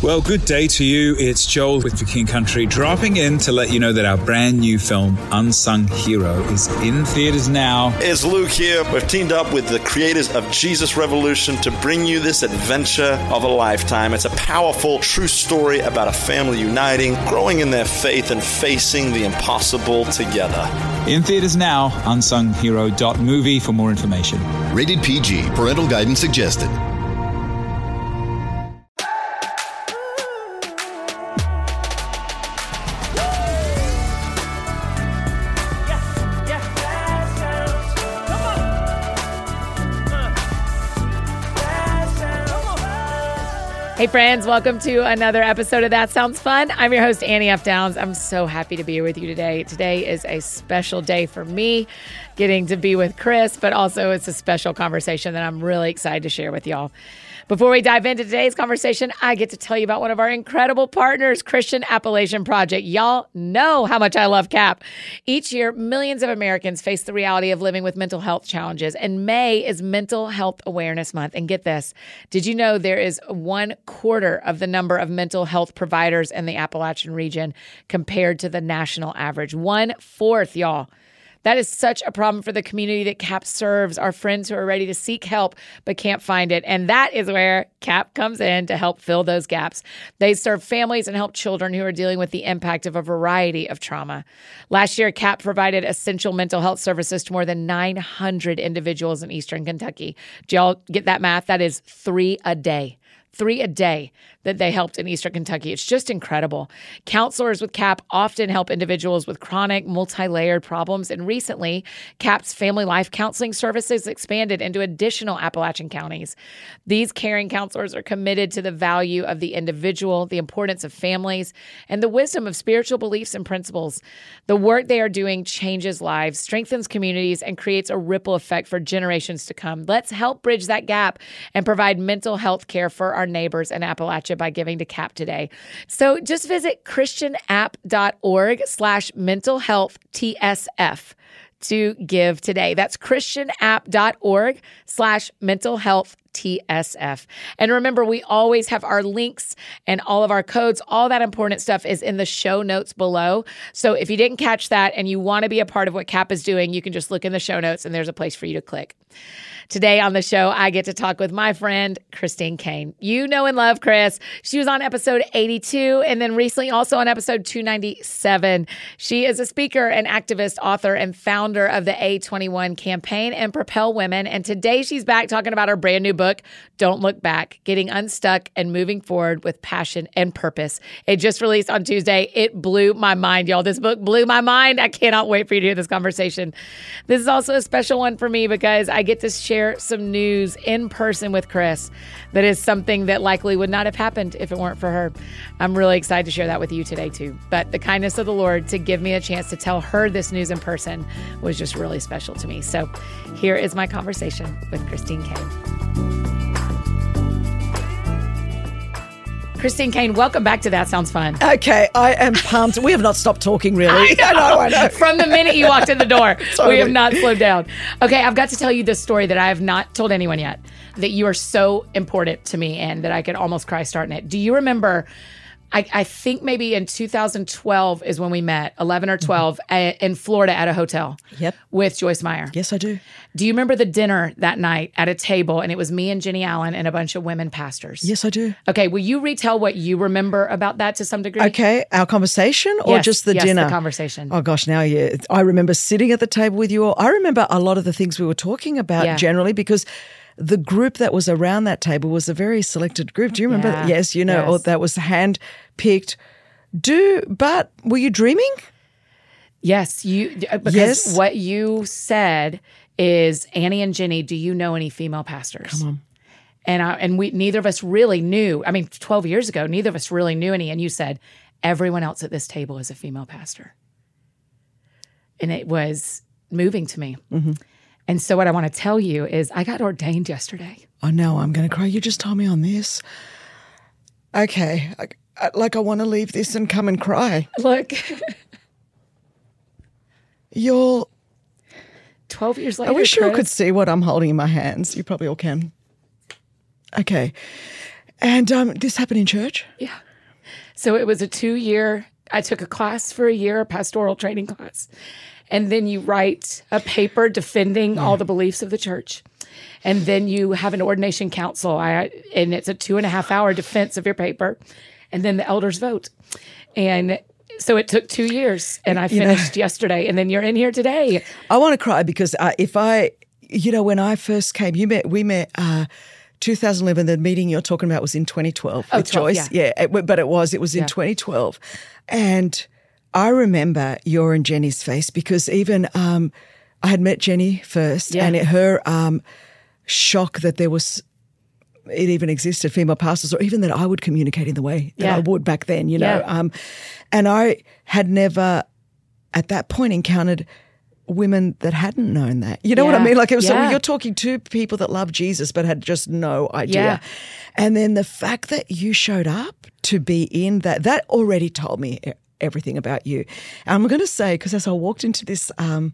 Well, good day to you. It's Joel with The King Country, dropping in to let you know that our brand new film, Unsung Hero, is in theaters now. It's Luke here. We've teamed up with the creators of Jesus Revolution to bring you this adventure of a lifetime. It's a powerful, true story about a family uniting, growing in their faith, and facing the impossible together. In theaters now, unsunghero.movie for more information. Rated PG. Parental guidance suggested. Hey friends, welcome to another episode of That Sounds Fun. I'm your host, Annie F. Downs. I'm so happy to be here with you today. Today is a special day for me, getting to be with Chris, but also it's a special conversation that I'm really excited to share with y'all. Before we dive into today's conversation, I get to tell you about one of our incredible partners, Christian Appalachian Project. Y'all know how much I love CAP. Each year, millions of Americans face the reality of living with mental health challenges, and May is Mental Health Awareness Month. And get this, did you know there is 1/4 of the number of mental health providers in the Appalachian region compared to the national average? 1/4, y'all. That is such a problem for the community that CAP serves, our friends who are ready to seek help but can't find it. And that is where CAP comes in to help fill those gaps. They serve families and help children who are dealing with the impact of a variety of trauma. Last year, CAP provided essential mental health services to more than 900 individuals in Eastern Kentucky. Do y'all get that math? That is 3 a day. 3 a day that they helped in Eastern Kentucky. It's just incredible. Counselors with CAP often help individuals with chronic, multi-layered problems. And recently, CAP's Family Life Counseling Services expanded into additional Appalachian counties. These caring counselors are committed to the value of the individual, the importance of families, and the wisdom of spiritual beliefs and principles. The work they are doing changes lives, strengthens communities, and creates a ripple effect for generations to come. Let's help bridge that gap and provide mental health care for our neighbors in Appalachia by giving to CAP today. So just visit christianapp.org/mentalhealthtsf to give today. That's christianapp.org/mentalhealthtsf. And remember, we always have our links and all of our codes. All that important stuff is in the show notes below. So if you didn't catch that and you want to be a part of what CAP is doing, you can just look in the show notes and there's a place for you to click. Today on the show, I get to talk with my friend, Christine Caine. You know and love Chris. She was on episode 82 and then recently also on episode 297. She is a speaker and activist, author, and founder of the A21 campaign and Propel Women. And today she's back talking about her brand new book, Don't Look Back, Getting Unstuck and Moving Forward with Passion and Purpose. It just released on Tuesday. It blew my mind, y'all. This book blew my mind. I cannot wait for you to hear this conversation. This is also a special one for me because I get to share some news in person with Chris that is something that likely would not have happened if it weren't for her. I'm really excited to share that with you today too. But the kindness of the Lord to give me a chance to tell her this news in person was just really special to me. So here is my conversation with Christine Caine. Christine Caine, welcome back to That Sounds Fun. Okay, I am pumped. We have not stopped talking, really. I know. From the minute you walked in the door, totally. We have not slowed down. Okay, I've got to tell you this story that I have not told anyone yet, that you are so important to me and that I could almost cry starting it. Do you remember, I think maybe in 2012 is when we met, 11 or 12, in Florida at a hotel. Yep. With Joyce Meyer. Yes, I do. Do you remember the dinner that night at a table, and it was me and Jenny Allen and a bunch of women pastors? Yes, I do. Okay, will you retell what you remember about that to some degree? Okay, our conversation or just the dinner? Yes, the conversation. Oh gosh, now I remember sitting at the table with you all. I remember a lot of the things we were talking about generally because the group that was around that table was a very selected group. Do you remember? Yeah. Yes, you know, yes. Or that was hand-picked. But were you dreaming? Yes, because what you said is, Annie and Jenny, do you know any female pastors? Come on. And we neither of us really knew. I mean, 12 years ago, neither of us really knew any. And you said, everyone else at this table is a female pastor. And it was moving to me. Mm-hmm. And so what I want to tell you is I got ordained yesterday. Oh, no, I'm going to cry. You just told me on this. Okay. I want to leave this and come and cry. Look. You're 12 years later, I wish you Chris. all could see what I'm holding in my hands. You probably all can. Okay. And this happened in church? Yeah. So it was a 2-year, I took a class for a year, a pastoral training class. And then you write a paper defending all the beliefs of the church. And then you have an ordination council, and it's a 2.5-hour defense of your paper. And then the elders vote. And so it took 2 years, and I finished yesterday. And then you're in here today. I want to cry because when I first came, we met 2011. The meeting you're talking about was in 2012 with 12, Joyce. Yeah, but it was in 2012. And I remember your and Jenny's face because even I had met Jenny first, and her shock that it even existed, female pastors, or even that I would communicate in the way that I would back then, and I had never at that point encountered women that hadn't known that. You know what I mean? Like, it was, so you're talking to people that love Jesus but had just no idea. Yeah. And then the fact that you showed up to be in that already told me everything about you. And I'm going to say, because as I walked into this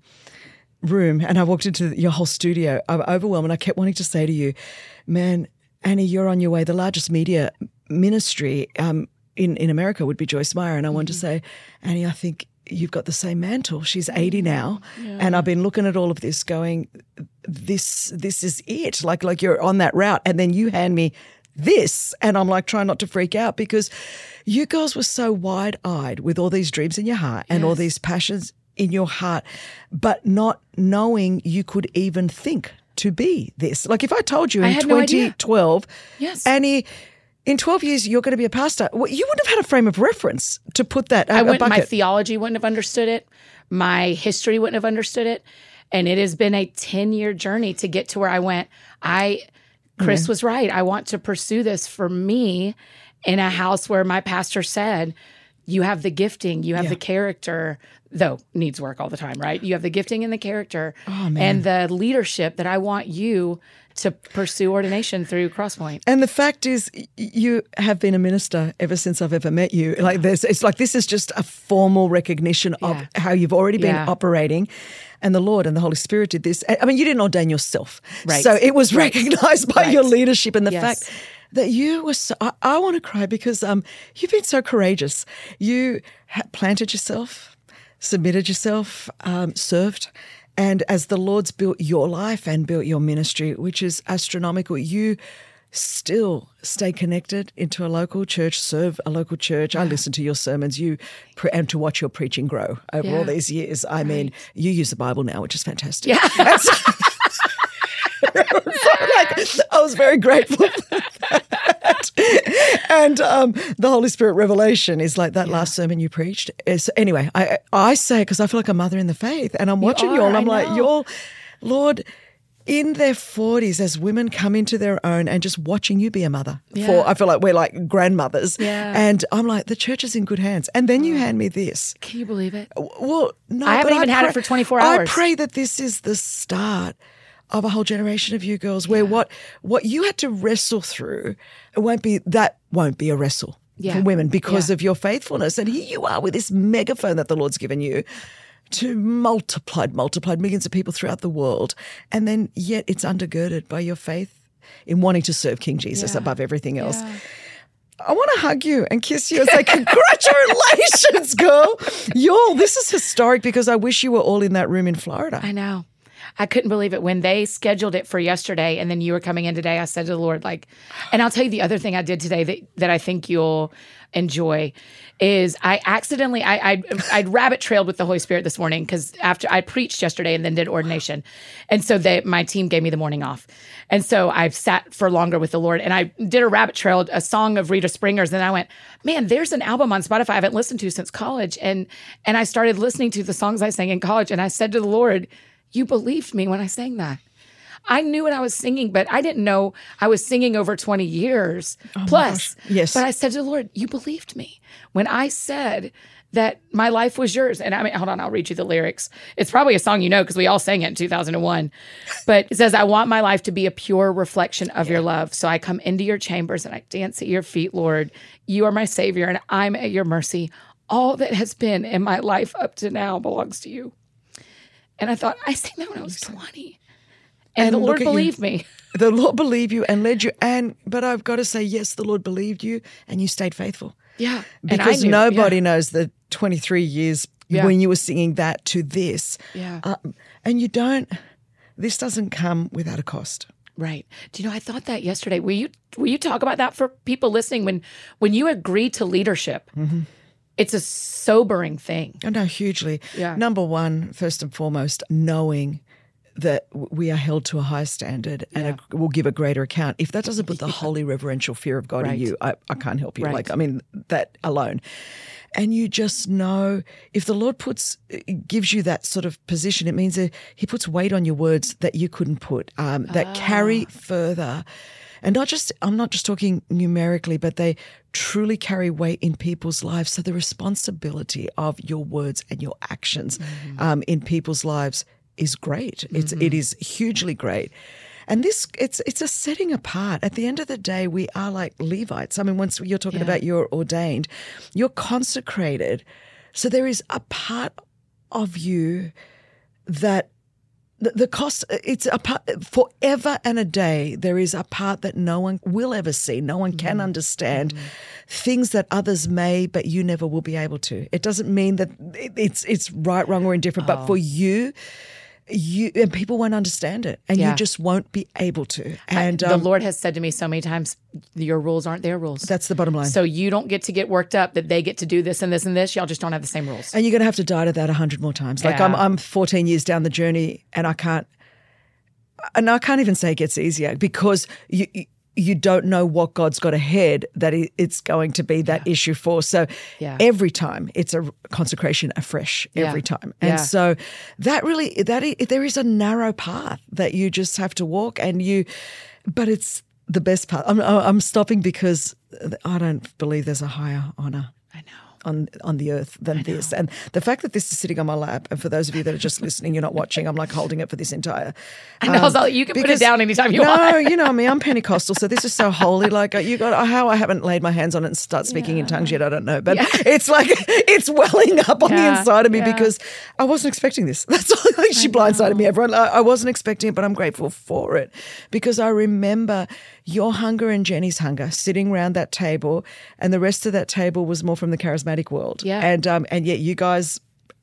room and I walked into your whole studio, I'm overwhelmed, and I kept wanting to say to you, man, Annie, you're on your way. The largest media ministry in America would be Joyce Meyer. And I wanted to say, Annie, I think you've got the same mantle. She's 80 now. Yeah. And I've been looking at all of this going, this is it. Like you're on that route. And then you hand me this, and I'm like trying not to freak out because you girls were so wide-eyed with all these dreams in your heart and all these passions in your heart, but not knowing you could even think to be this. Like, if I told you in 2012, Annie, in 12 years you're going to be a pastor, well, you wouldn't have had a frame of reference to put that my theology wouldn't have understood it. My history wouldn't have understood it. And it has been a 10-year journey to get to where I went. Chris was right. I want to pursue this for me in a house where my pastor said, you have the gifting, you have the character, though needs work all the time, right? You have the gifting and the character and the leadership that I want you to pursue ordination through Crosspoint. And the fact is, you have been a minister ever since I've ever met you. Like, it's like this is just a formal recognition of how you've already been operating. And the Lord and the Holy Spirit did this. I mean, you didn't ordain yourself. Right. So it was recognized by your leadership, and the fact that you were so, I want to cry because you've been so courageous. You planted yourself, submitted yourself, served. And as the Lord's built your life and built your ministry, which is astronomical, you still stay connected into a local church, serve a local church. I listen to your sermons, and to watch your preaching grow over all these years. I mean, you use the Bible now, which is fantastic. Yeah. I was very grateful for that. And the Holy Spirit revelation is like that last sermon you preached. Anyway, I say it because I feel like a mother in the faith, and I'm watching you all, and I'm like, y'all, Lord, in their 40s, as women come into their own, and just watching you be a mother. I feel like we're like grandmothers. Yeah. And I'm like, the church is in good hands. And then you hand me this. Can you believe it? Well, no. I haven't even had it for 24 hours. I pray that this is the start of a whole generation of you girls where what you had to wrestle through, won't be a wrestle for women because of your faithfulness. And here you are with this megaphone that the Lord's given you to multiplied millions of people throughout the world. And then yet it's undergirded by your faith in wanting to serve King Jesus above everything else. Yeah. I want to hug you and kiss you and say, congratulations, girl. Y'all, this is historic because I wish you were all in that room in Florida. I know. I couldn't believe it. When they scheduled it for yesterday and then you were coming in today, I said to the Lord, and I'll tell you the other thing I did today that I think you'll enjoy is I accidentally, I'd rabbit trailed with the Holy Spirit this morning because after I preached yesterday and then did ordination. And so my team gave me the morning off. And so I sat for longer with the Lord and I did a rabbit trail, a song of Rita Springer's. And I went, man, there's an album on Spotify I haven't listened to since college. And I started listening to the songs I sang in college. And I said to the Lord, you believed me when I sang that. I knew what I was singing, but I didn't know I was singing over 20 years plus. Yes. But I said to the Lord, you believed me when I said that my life was yours. And I mean, hold on, I'll read you the lyrics. It's probably a song you know because we all sang it in 2001. But it says, I want my life to be a pure reflection of your love. So I come into your chambers and I dance at your feet, Lord. You are my Savior and I'm at your mercy. All that has been in my life up to now belongs to you. And I thought, I sang that when I was 20. And the Lord believed me. The Lord believed you and led you. But I've got to say, yes, the Lord believed you and you stayed faithful. Yeah. Because nobody knows the 23 years when you were singing that to this. Yeah. And this doesn't come without a cost. Right. Do you know, I thought that yesterday. Will you talk about that for people listening? When you agree to leadership, it's a sobering thing. Oh, no, hugely. Yeah. Number one, first and foremost, knowing that we are held to a higher standard and we'll give a greater account. If that doesn't put the holy reverential fear of God in you, I can't help you. Right. That alone. And you just know if the Lord gives you that sort of position, it means that he puts weight on your words that you couldn't put, that carry further. And I'm not just talking numerically, but they truly carry weight in people's lives. So the responsibility of your words and your actions in people's lives is great. It is hugely great. And it's a setting apart. At the end of the day, we are like Levites. I mean, once you're talking about you're ordained, you're consecrated. So there is a part of you that the cost, it's a part forever and a day. There is a part that no one will ever see. No one can understand things that others may, but you never will be able to. It doesn't mean that it's right, wrong, or indifferent, but for you and people won't understand it, and you just won't be able to. And the Lord has said to me so many times, your rules aren't their rules. That's the bottom line. So you don't get to get worked up that they get to do this and this and this. Y'all just don't have the same rules. And you're going to have to die to that 100 more times. Like I'm 14 years down the journey, and I can't even say it gets easier because you don't know what God's got ahead that it's going to be that issue for. So every time it's a consecration afresh every time. And so there is a narrow path that you just have to walk but it's the best path. I'm stopping because I don't believe there's a higher honor. I know. On the earth than this. And the fact that this is sitting on my lap, and for those of you that are just listening, you're not watching, I'm like holding it for this entire... I know, so you can put it down anytime you want. No, you know me, I'm Pentecostal, so this is so holy. Like how I haven't laid my hands on it and start speaking in tongues yet, I don't know. But it's like, it's welling up on the inside of me because I wasn't expecting this. That's all. Like, she blindsided me, everyone. I wasn't expecting it, but I'm grateful for it because I remember your hunger and Jenny's hunger sitting around that table, and the rest of that table was more from the charismatic world. Yeah. And yet you guys,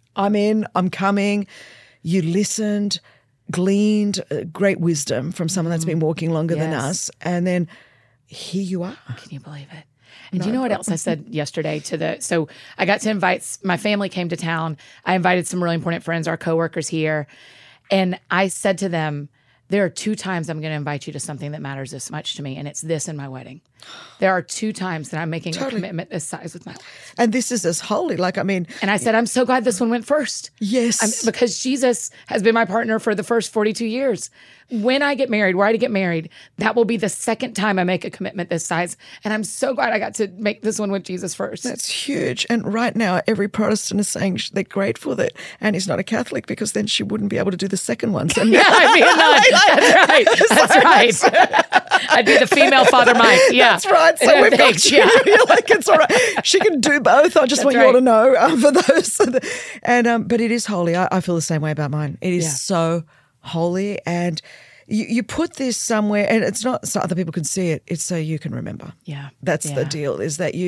I'm coming. You listened, gleaned great wisdom from someone that's been walking longer than us. And then here you are. Can you believe it? And do you know what else I said yesterday so I got to invite, my family came to town. I invited some really important friends, our coworkers here. And I said to them, there are 2 times I'm going to invite you to something that matters this much to me, and it's this and my wedding. There are 2 times that I'm making a commitment this size with my life. And this is as holy. And I said, I'm so glad this one went first. Yes. Because Jesus has been my partner for the first 42 years. When I get married, where I get married, that will be the second time I make a commitment this size. And I'm so glad I got to make this one with Jesus first. That's huge. And right now, every Protestant is saying they're grateful that Annie's not a Catholic because then she wouldn't be able to do the second one. So yeah, I'd be a nun. That's right. I'd be the female Father Mike. Yeah. That's right. So we've got you. You're like, it's all right. She can do both. I just want you all to know for those. And but it is holy. I feel the same way about mine. It is so holy, and you put this somewhere, and it's not so other people can see it. It's so you can remember. Yeah, that's the deal. Is that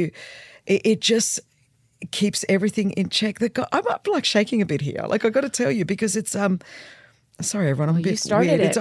it just keeps everything in check. I'm up like shaking a bit here. Like I got to tell you because it's Sorry, everyone. I'm a bit weird. I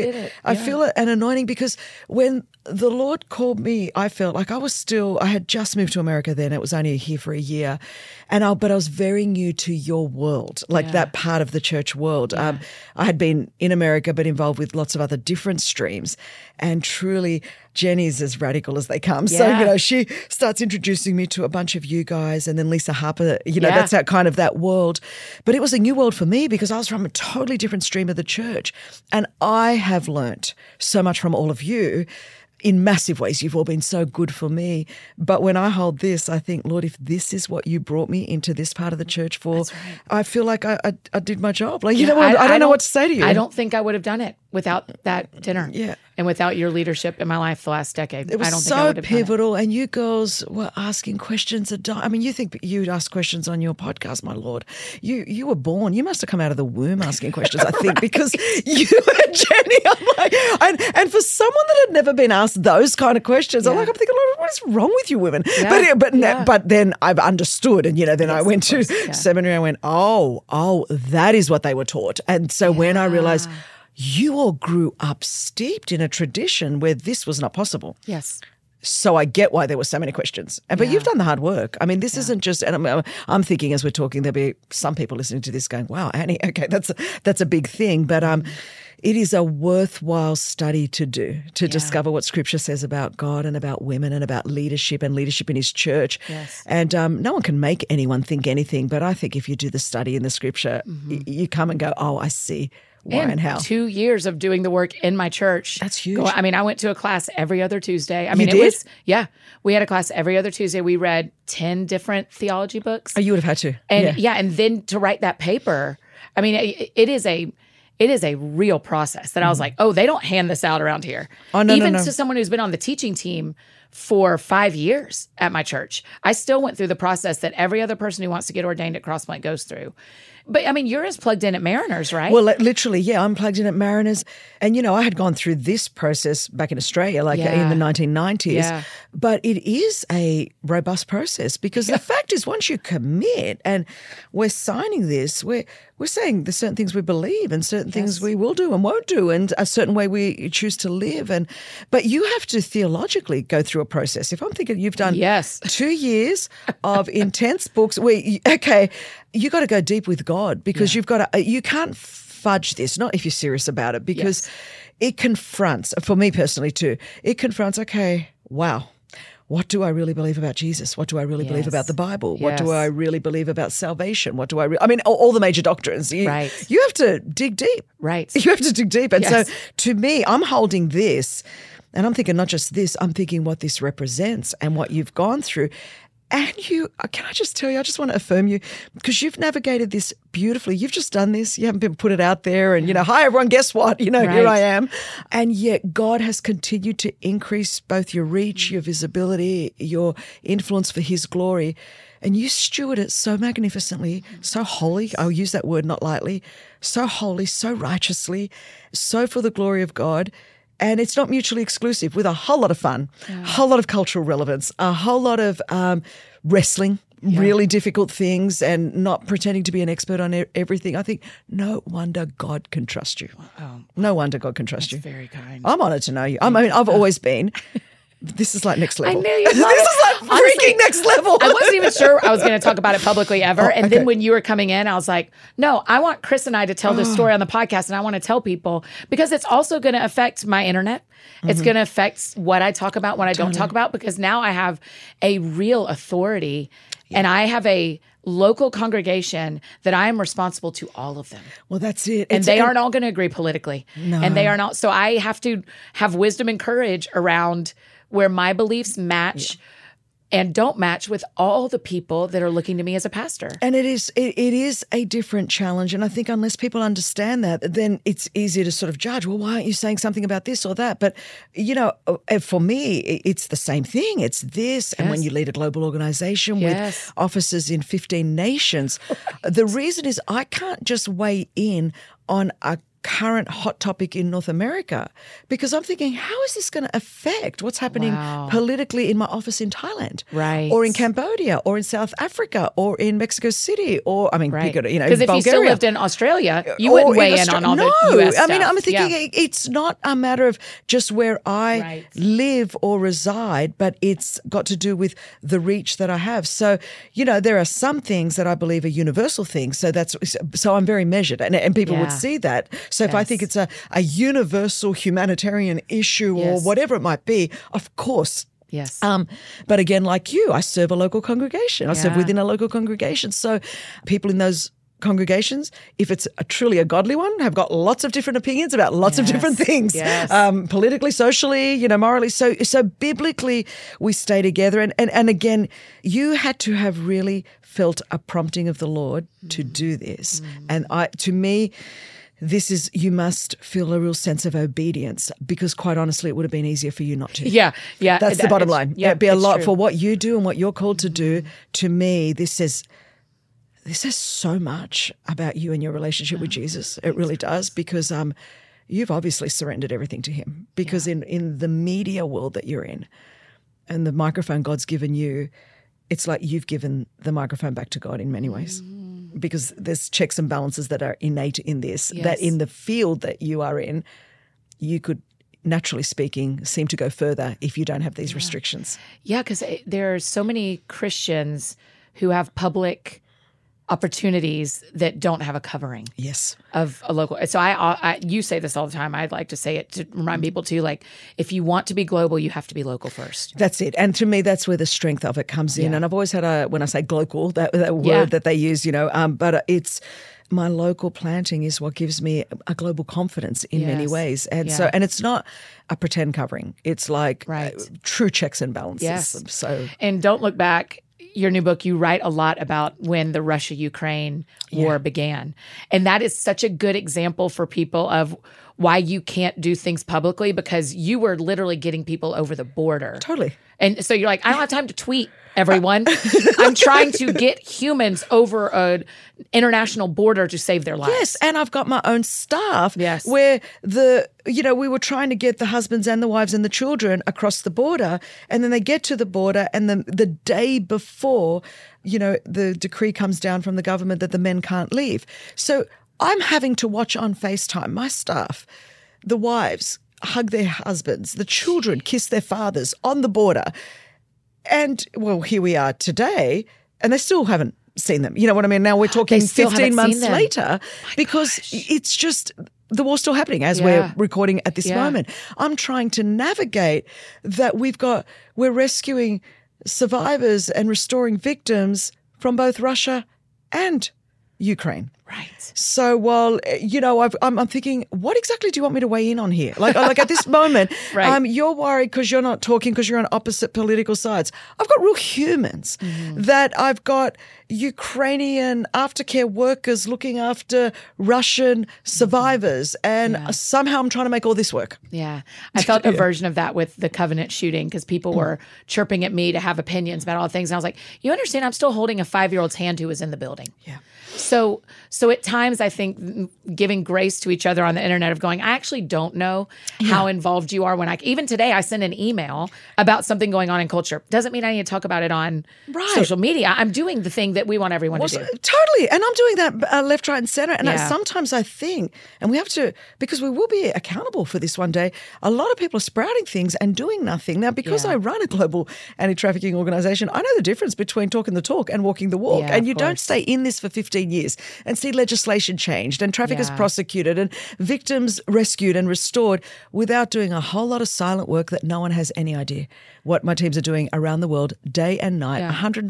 feel an anointing because when the Lord called me, I felt like I had just moved to America then. It was only here for a year. But I was very new to your world, that part of the church world. Yeah. I had been in America but involved with lots of other different streams. And truly, Jenny's as radical as they come. Yeah. So, she starts introducing me to a bunch of you guys, and then Lisa Harper, that's that kind of that world. But it was a new world for me because I was from a totally different stream of the church. And I have learnt so much from all of you in massive ways. You've all been so good for me. But when I hold this, I think, Lord, if this is what you brought me into this part of the church for, I feel like I did my job. Like, I don't know what to say to you. I don't think I would have done it. without that dinner. Yeah. And without your leadership in my life the last decade. It was I don't think I so would have done it. pivotal, and you girls were asking questions. I mean, you think you'd ask questions on your podcast, my Lord. You were born. You must have come out of the womb asking questions, I think, because you and Jenny, I'm like, and for someone that had never been asked those kind of questions, I'm thinking, Lord, what is wrong with you women? Yeah. But then I've understood, and then I went to seminary. I went, oh, that is what they were taught, and so when I realized. You all grew up steeped in a tradition where this was not possible. Yes. So I get why there were so many questions. But you've done the hard work. I mean, this isn't just, and I'm thinking as we're talking, there'll be some people listening to this going, wow, Annie, okay, that's a big thing. But it is a worthwhile study to do, to discover what Scripture says about God and about women and about leadership and leadership in His church. Yes. And no one can make anyone think anything. But I think if you do the study in the Scripture, you come and go, oh, I see. Why and how? 2 years of doing the work in my church. That's huge. I mean, I went to a class every other Tuesday. I You mean, it did? was, we had a class every other Tuesday. We read 10 different theology books. Oh, you would have had to. And and then to write that paper, I mean, it is a real process that I was like, oh, they don't hand this out around here. Oh, no, Even no. to someone who's been on the teaching team for 5 years at my church, I still went through the process that every other person who wants to get ordained at Crosspoint goes through. But I mean, you're as plugged in at Mariners, right? Well, literally, I'm plugged in at Mariners. And, I had gone through this process back in Australia, in the 1990s. Yeah. But it is a robust process because the fact is once you commit and we're signing this, we're saying there's certain things we believe and certain things we will do and won't do and a certain way we choose to live. But you have to theologically go through a process. If I'm thinking you've done 2 years of intense books where, you got to go deep with God because you can't fudge this, not if you're serious about it, because it confronts, for me personally too, okay, wow. What do I really believe about Jesus? What do I really believe about the Bible? What do I really believe about salvation? What do I mean, all the major doctrines. You have to dig deep. Right. You have to dig deep. And so to me, I'm holding this and I'm thinking not just this, I'm thinking what this represents and what you've gone through. And can I just tell you, I just want to affirm you because you've navigated this beautifully. You've just done this. You haven't been put it out there and, hi, everyone, guess what? Here I am. And yet God has continued to increase both your reach, your visibility, your influence for His glory. And you steward it so magnificently, so holy. I'll use that word not lightly. So holy, so righteously, so for the glory of God. And it's not mutually exclusive with a whole lot of fun, a whole lot of cultural relevance, a whole lot of wrestling, really difficult things and not pretending to be an expert on everything. I think no wonder God can trust you. No wonder God can trust you. Very kind. I'm honored to know you. I mean, I've always been. This is like next level. I knew you'd love This is like freaking next level. I wasn't even sure I was going to talk about it publicly ever. And then when you were coming in, I was like, no, I want Chris and I to tell this story on the podcast. And I want to tell people because it's also going to affect my internet. It's going to affect what I talk about, what I don't talk about, because now I have a real authority and I have a local congregation that I am responsible to all of them. Well, that's it. And they aren't all going to agree politically. No. And they are not. So I have to have wisdom and courage around where my beliefs match and don't match with all the people that are looking to me as a pastor. And it is a different challenge. And I think unless people understand that, then it's easier to sort of judge, well, why aren't you saying something about this or that? But, for me, it's the same thing. It's this. And when you lead a global organization with offices in 15 nations, the reason is I can't just weigh in on a current hot topic in North America because I'm thinking, how is this going to affect what's happening politically in my office in Thailand, or in Cambodia, or in South Africa, or in Mexico City, or because if you still lived in Australia, you wouldn't weigh in on all the U.S. stuff. I mean, I'm thinking it's not a matter of just where I live or reside, but it's got to do with the reach that I have. So, there are some things that I believe are universal things. So I'm very measured, and people would see that. So if I think it's a universal humanitarian issue or whatever it might be, of course. Yes. But again, like you, I serve a local congregation. I serve within a local congregation. So people in those congregations, if it's truly a godly one, have got lots of different opinions about lots of different things, politically, socially, morally. So biblically, we stay together. And again, you had to have really felt a prompting of the Lord to do this. And to me, you must feel a real sense of obedience, because quite honestly, it would have been easier for you not to. Yeah. That's the bottom line. Yeah, It'd be a lot true. for what you do and what you're called to do. To me, this says so much about you and your relationship with Jesus. It really does, because you've obviously surrendered everything to him, because in the media world that you're in and the microphone God's given you, it's like you've given the microphone back to God in many ways, because there's checks and balances that are innate in this, that in the field that you are in, you could, naturally speaking, seem to go further if you don't have these restrictions. Yeah, because there are so many Christians who have public opportunities that don't have a covering. Yes. Of a local. So you say this all the time. I'd like to say it to remind people too, like, if you want to be global, you have to be local first. That's it. And to me, that's where the strength of it comes in. Yeah. And I've always had when I say global, that word that they use, but it's my local planting is what gives me a global confidence in many ways. And and it's not a pretend covering. It's like true checks and balances. Yes. So, and don't look back. Your new book, you write a lot about when the Russia-Ukraine war began. And that is such a good example for people of why you can't do things publicly, because you were literally getting people over the border. Totally. And so you're like, I don't have time to tweet, everyone. I'm trying to get humans over an international border to save their lives. Yes, and I've got my own staff Yes. where we were trying to get the husbands and the wives and the children across the border, and then they get to the border, and the day before, the decree comes down from the government that the men can't leave. So I'm having to watch on FaceTime my staff, the wives hug their husbands, the children kiss their fathers on the border. And, well, here we are today, and they still haven't seen them. You know what I mean? Now we're talking 15 months later, because it's just the war's still happening as we're recording at this moment. I'm trying to navigate that we're rescuing survivors and restoring victims from both Russia and Ukraine. Right. So while, I'm thinking, what exactly do you want me to weigh in on here? Like at this moment, you're worried because you're not talking because you're on opposite political sides. I've got real humans that I've got Ukrainian aftercare workers looking after Russian survivors, and somehow I'm trying to make all this work. Yeah. I felt a version of that with the Covenant shooting, because people were chirping at me to have opinions about all things. And I was like, you understand, I'm still holding a 5-year-old's hand who was in the building. Yeah. So at times I think giving grace to each other on the internet of going, I actually don't know how involved you are even today I send an email about something going on in culture. Doesn't mean I need to talk about it on social media. I'm doing the thing that we want everyone to do. Totally. And I'm doing that left, right, and center. And sometimes I think, and we have to, because we will be accountable for this one day, a lot of people are sprouting things and doing nothing. Now, because I run a global anti-trafficking organization, I know the difference between talking the talk and walking the walk. Yeah, and you don't stay in this for 15 years and see legislation changed and traffickers prosecuted and victims rescued and restored without doing a whole lot of silent work that no one has any idea what my teams are doing around the world day and night.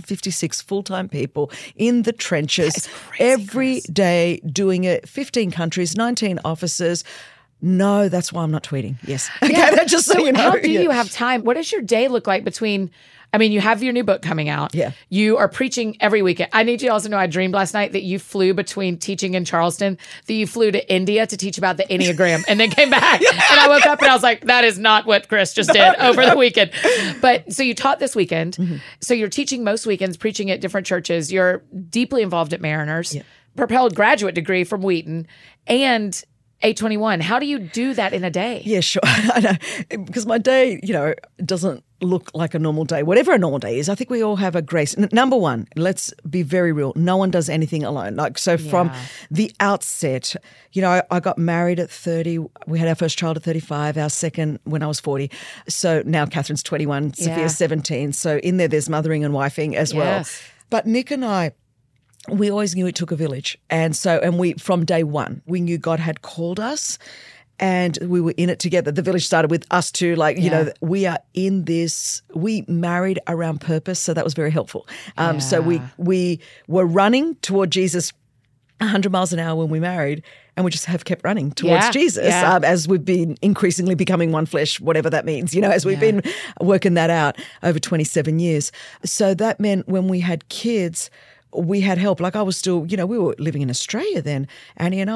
156 full-time people in the trenches every day doing it. 15 countries, 19 offices. No, that's why I'm not tweeting. Yes. Okay, that's just so you know. How do you have time? What does your day look like between... I mean, you have your new book coming out. Yeah. You are preaching every weekend. I need you to also know I dreamed last night that you flew between teaching in Charleston, that you flew to India to teach about the Enneagram and then came back. And I woke up and I was like, that is not what Chris just did over the weekend. But so you taught this weekend. Mm-hmm. So you're teaching most weekends, preaching at different churches. You're deeply involved at Mariners, propelled graduate degree from Wheaton, and A21. How do you do that in a day? Yeah, sure. I know. Because my day, doesn't look like a normal day. Whatever a normal day is, I think we all have a grace. Number one, let's be very real. No one does anything alone. From the outset, I got married at 30. We had our first child at 35, our second when I was 40. So now Catherine's 21, Sophia's 17. So in there's mothering and wifing as well. But Nick and I, we always knew it took a village. And we, from day one, we knew God had called us and we were in it together. The village started with us too. We are in this. We married around purpose. So that was very helpful. So we were running toward Jesus 100 miles an hour when we married, and we just have kept running towards Jesus as we've been increasingly becoming one flesh, whatever that means, as we've been working that out over 27 years. So that meant when we had kids, we had help. Like I was still, we were living in Australia then, Annie, and I was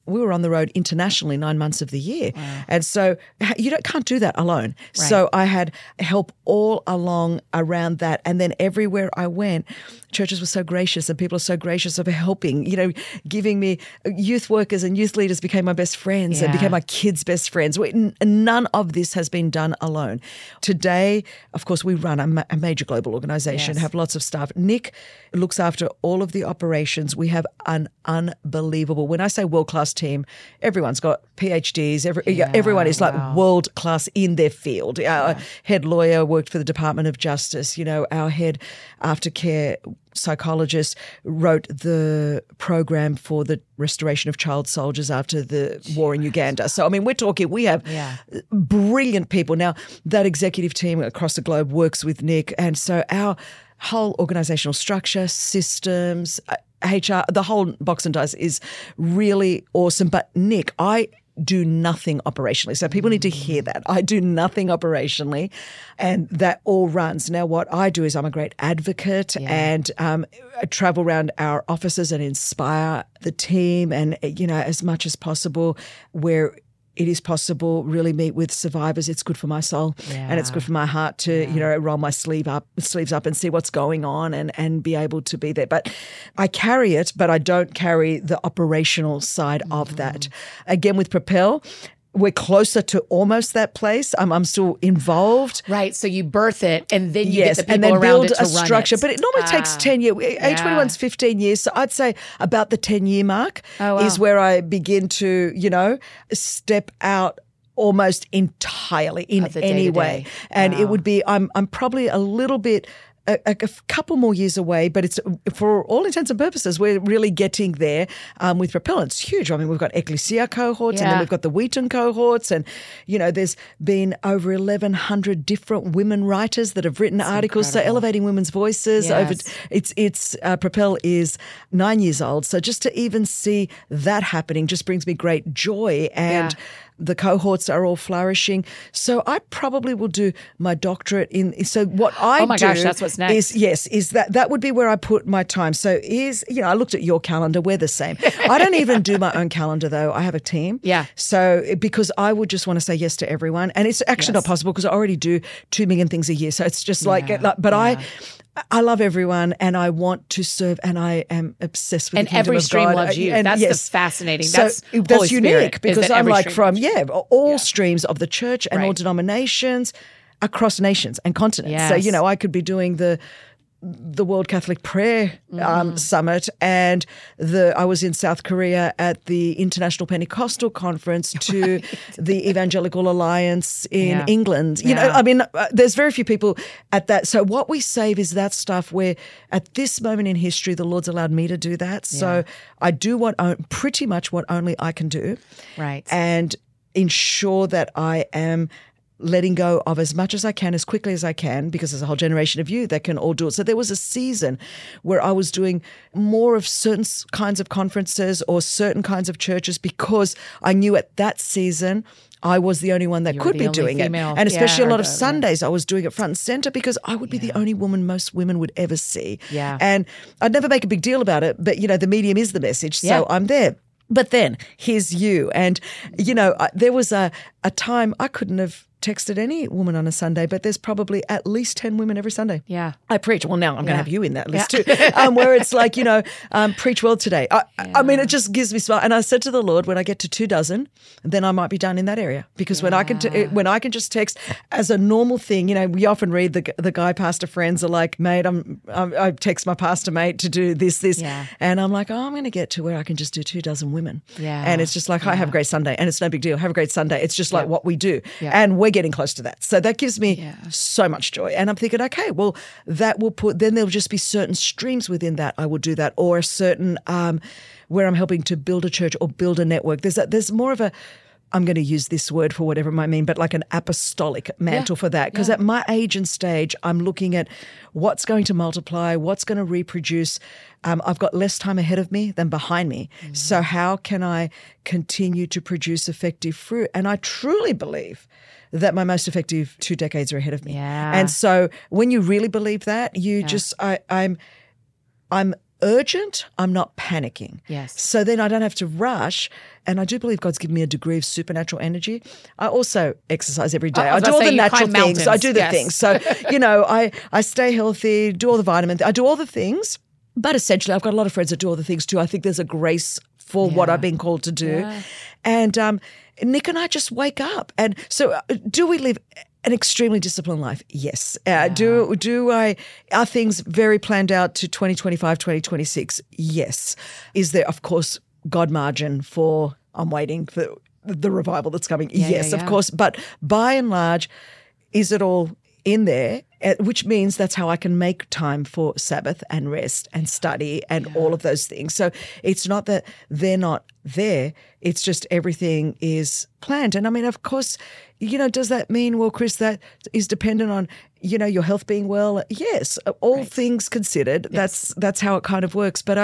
we were on the road internationally 9 months of the year. Wow. And so you can't do that alone. Right. So I had help all along around that. And then everywhere I went, churches were so gracious and people are so gracious of helping, giving me youth workers and youth leaders became my best friends and became my kids' best friends. None of this has been done alone. Today, of course, we run a major global organization, have lots of staff. Nick looks after all of the operations. We have an unbelievable, when I say world-class team, everyone's got PhDs. Everyone is like world-class in their field. Our head lawyer worked for the Department of Justice. Our head aftercare psychologist wrote the program for the restoration of child soldiers after the war in Uganda. So, we're talking, we have brilliant people. Now, that executive team across the globe works with Nick. And so our whole organizational structure, systems, HR, the whole box and dice is really awesome. But Nick, I do nothing operationally. So people need to hear that. I do nothing operationally, and that all runs. Now, what I do is I'm a great advocate and I travel around our offices and inspire the team and, as much as possible where it is possible, really meet with survivors. It's good for my soul and it's good for my heart to, roll my sleeves up and see what's going on and be able to be there. But I carry it, but I don't carry the operational side of that. Again, with Propel, we're closer to almost that place. I'm still involved. Right. So you birth it and then you get the people and then around build it to a structure. run it. But it normally takes 10 years. A21's 15 years. So I'd say about the 10-year mark is where I begin to, step out almost entirely in any way. And it would be, I'm probably a little bit a couple more years away, but it's for all intents and purposes, we're really getting there with Propel. It's huge. We've got Ecclesia cohorts and then we've got the Wheaton cohorts and, there's been over 1,100 different women writers that have written articles. Incredible. So elevating women's voices. Yes. Propel is 9 years old. So just to even see that happening just brings me great joy and the cohorts are all flourishing. So I probably will do my doctorate in. So what I do. Oh my gosh, that's what's next. Is that would be where I put my time. So I looked at your calendar. We're the same. I don't even do my own calendar though. I have a team. Yeah. So because I would just want to say yes to everyone, and it's actually not possible because I already do 2 million things a year. So it's just I love everyone and I want to serve and I am obsessed with the kingdom every of stream God. loves you. And that's fascinating. That's Holy unique Spirit, because I'm like from all streams streams of the church and all denominations across nations and continents. Yes. So, I could be doing the World Catholic Prayer Summit and I was in South Korea at the International Pentecostal Conference to the Evangelical Alliance in England. There's very few people at that. So what we save is that stuff where at this moment in history, the Lord's allowed me to do that. So I do pretty much what only I can do. Right. And ensure that I am letting go of as much as I can, as quickly as I can, because there's a whole generation of you that can all do it. So there was a season where I was doing more of certain kinds of conferences or certain kinds of churches because I knew at that season I was the only one that could be doing it. And especially a lot of Sundays I was doing it front and center because I would be the only woman most women would ever see. Yeah. And I'd never make a big deal about it, but, the medium is the message. So I'm there. But then here's you. And, there was a time I couldn't have texted any woman on a Sunday, but there's probably at least 10 women every Sunday. Yeah. I preach. Well, now I'm going to have you in that list too, where it's like, preach well today. It just gives me smile. And I said to the Lord, when I get to 24, then I might be done in that area because when I can just text as a normal thing, we often read the guy pastor friends are like, mate, I text my pastor mate to do this, and I'm like, I'm going to get to where I can just do 24 women. Yeah. And it's just like, hi, have a great Sunday. And it's no big deal. Have a great Sunday. It's just like what we do. Yeah. And we're getting close to that. So that gives me so much joy. And I'm thinking, okay, well, that will then there'll just be certain streams within that I will do that, or a certain where I'm helping to build a church or build a network. There's more of a, I'm going to use this word for whatever it might mean, but like an apostolic mantle for that. Because at my age and stage, I'm looking at what's going to multiply, what's going to reproduce. I've got less time ahead of me than behind me. Mm-hmm. So how can I continue to produce effective fruit? And I truly believe that my most effective 2 decades are ahead of me. Yeah. And so when you really believe that, you just, I'm urgent, I'm not panicking. Yes. So then I don't have to rush. And I do believe God's given me a degree of supernatural energy. I also exercise every day. I do all the natural things. I do the things. So, I stay healthy, do all the vitamins. I do all the things. But essentially, I've got a lot of friends that do all the things too. I think there's a grace for what I've been called to do. Yeah. And Nick and I just wake up. And so do we live an extremely disciplined life? Yes. Are things very planned out to 2025, 2026? Yes. Is there, of course, God margin for, I'm waiting for the revival that's coming? Yes, of course. But by and large, is it all in there? Which means that's how I can make time for Sabbath and rest and study and all of those things. So it's not that they're not there. It's just everything is planned. And I mean, of course, does that mean, well, Chris, that is dependent on, your health being well? Yes, all things considered, that's how it kind of works. But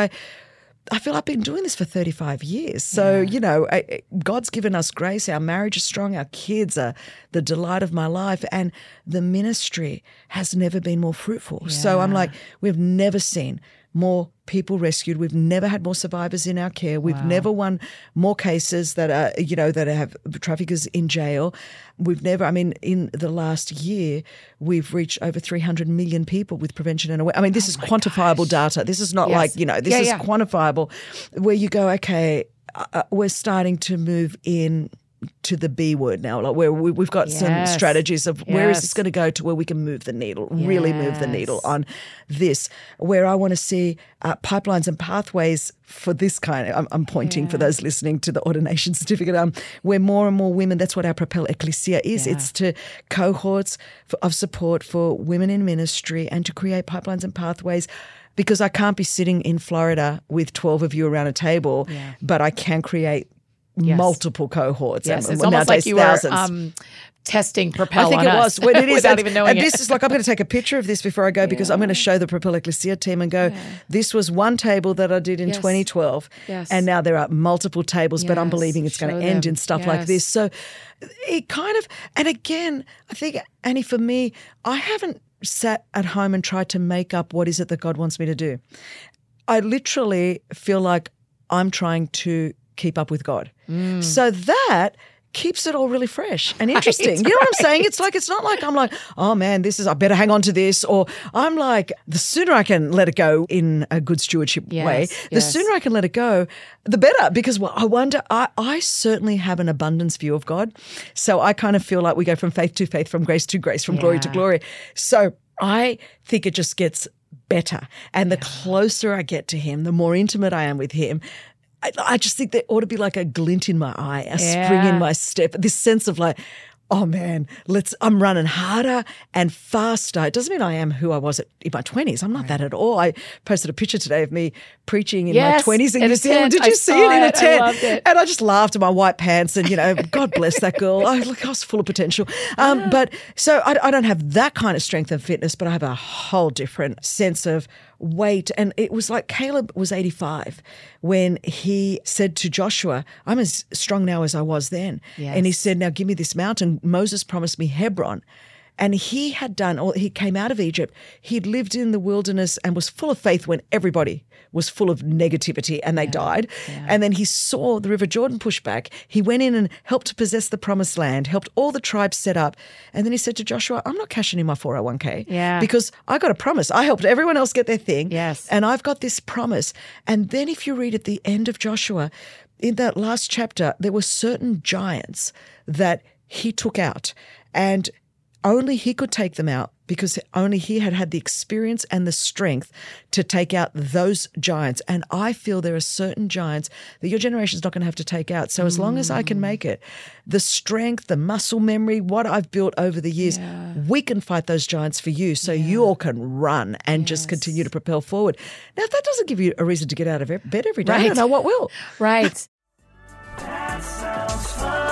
I feel I've been doing this for 35 years. So, God's given us grace. Our marriage is strong. Our kids are the delight of my life. And the ministry has never been more fruitful. Yeah. So I'm like, we've never seen more people rescued. We've never had more survivors in our care. We've never won more cases that are, that have traffickers in jail. We've never, in the last year, we've reached over 300 million people with prevention and awareness. I mean, this is quantifiable data. This is not this is quantifiable, where you go, okay, we're starting to move in to the B word now, like where we've got some strategies of where is this going to go to where we can move the needle, really move the needle on this, where I want to see pipelines and pathways for this kind of, I'm pointing for those listening to the ordination certificate, where more and more women, that's what our Propel Ecclesia is. It's to cohorts of support for women in ministry and to create pipelines and pathways. Because I can't be sitting in Florida with 12 of you around a table, but I can create multiple cohorts. Yes, it's almost like you were testing Propel. I think on it us was when it is without even knowing and it. This is like, I'm going to take a picture of this before I go because I'm going to show the Propel Ecclesia team and go, this was one table that I did in 2012 and now there are multiple tables, but I'm believing it's going to end in stuff like this. So it kind of, and again, I think, Annie, for me, I haven't sat at home and tried to make up what is it that God wants me to do. I literally feel like I'm trying to keep up with God. So that keeps it all really fresh and interesting. You know what I'm saying? It's not like I'm like, oh man, I better hang on to this. Or I'm like, the sooner I can let it go in a good stewardship way, the sooner I can let it go, the better. Because I wonder, I certainly have an abundance view of God. So I kind of feel like we go from faith to faith, from grace to grace, from glory to glory. So I think it just gets better. And the closer I get to him, the more intimate I am with him, I just think there ought to be like a glint in my eye, a spring in my step, this sense of like, oh man, I'm running harder and faster. It doesn't mean I am who I was in my 20s. I'm not that at all. I posted a picture today of me preaching in my 20s in New Zealand. Did you see it in a tent? I loved it. And I just laughed at my white pants and, God bless that girl. I was full of potential. But so I don't have that kind of strength and fitness, but I have a whole different sense of weight. And it was like Caleb was 85 when he said to Joshua, I'm as strong now as I was then. Yes. And he said, now give me this mountain. Moses promised me Hebron. And he came out of Egypt. He'd lived in the wilderness and was full of faith when everybody was full of negativity and they died. Yeah. And then he saw the River Jordan push back. He went in and helped to possess the promised land, helped all the tribes set up. And then he said to Joshua, I'm not cashing in my 401k because I got a promise. I helped everyone else get their thing. Yes. And I've got this promise. And then if you read at the end of Joshua, in that last chapter, there were certain giants that he took out. And only he could take them out because only he had the experience and the strength to take out those giants. And I feel there are certain giants that your generation's not going to have to take out. So as long as I can make it, the strength, the muscle memory, what I've built over the years, we can fight those giants for you so you all can run and just continue to propel forward. Now, if that doesn't give you a reason to get out of bed every day, I don't know what will. Right. That sounds fun.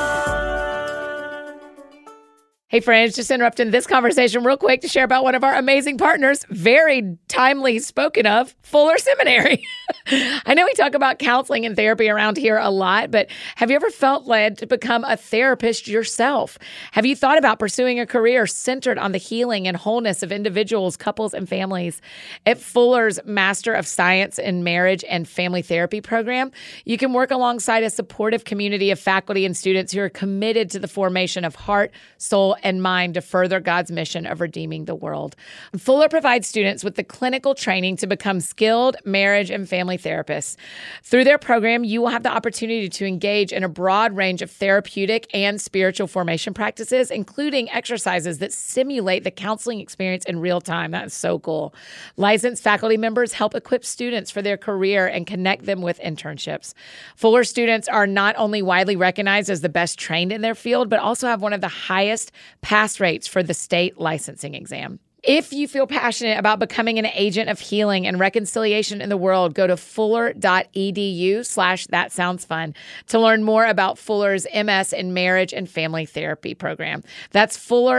Hey friends, just interrupting this conversation real quick to share about one of our amazing partners, very timely spoken of, Fuller Seminary. I know we talk about counseling and therapy around here a lot, but have you ever felt led to become a therapist yourself? Have you thought about pursuing a career centered on the healing and wholeness of individuals, couples, and families? At Fuller's Master of Science in Marriage and Family Therapy program, you can work alongside a supportive community of faculty and students who are committed to the formation of heart, soul, and mind to further God's mission of redeeming the world. Fuller provides students with the clinical training to become skilled marriage and family therapists. Through their program, you will have the opportunity to engage in a broad range of therapeutic and spiritual formation practices, including exercises that simulate the counseling experience in real time. That's so cool. Licensed faculty members help equip students for their career and connect them with internships. Fuller students are not only widely recognized as the best trained in their field, but also have one of the highest pass rates for the state licensing exam. If you feel passionate about becoming an agent of healing and reconciliation in the world, go to fuller.edu/thatsoundsfun to learn more about Fuller's MS in Marriage and Family Therapy program. That's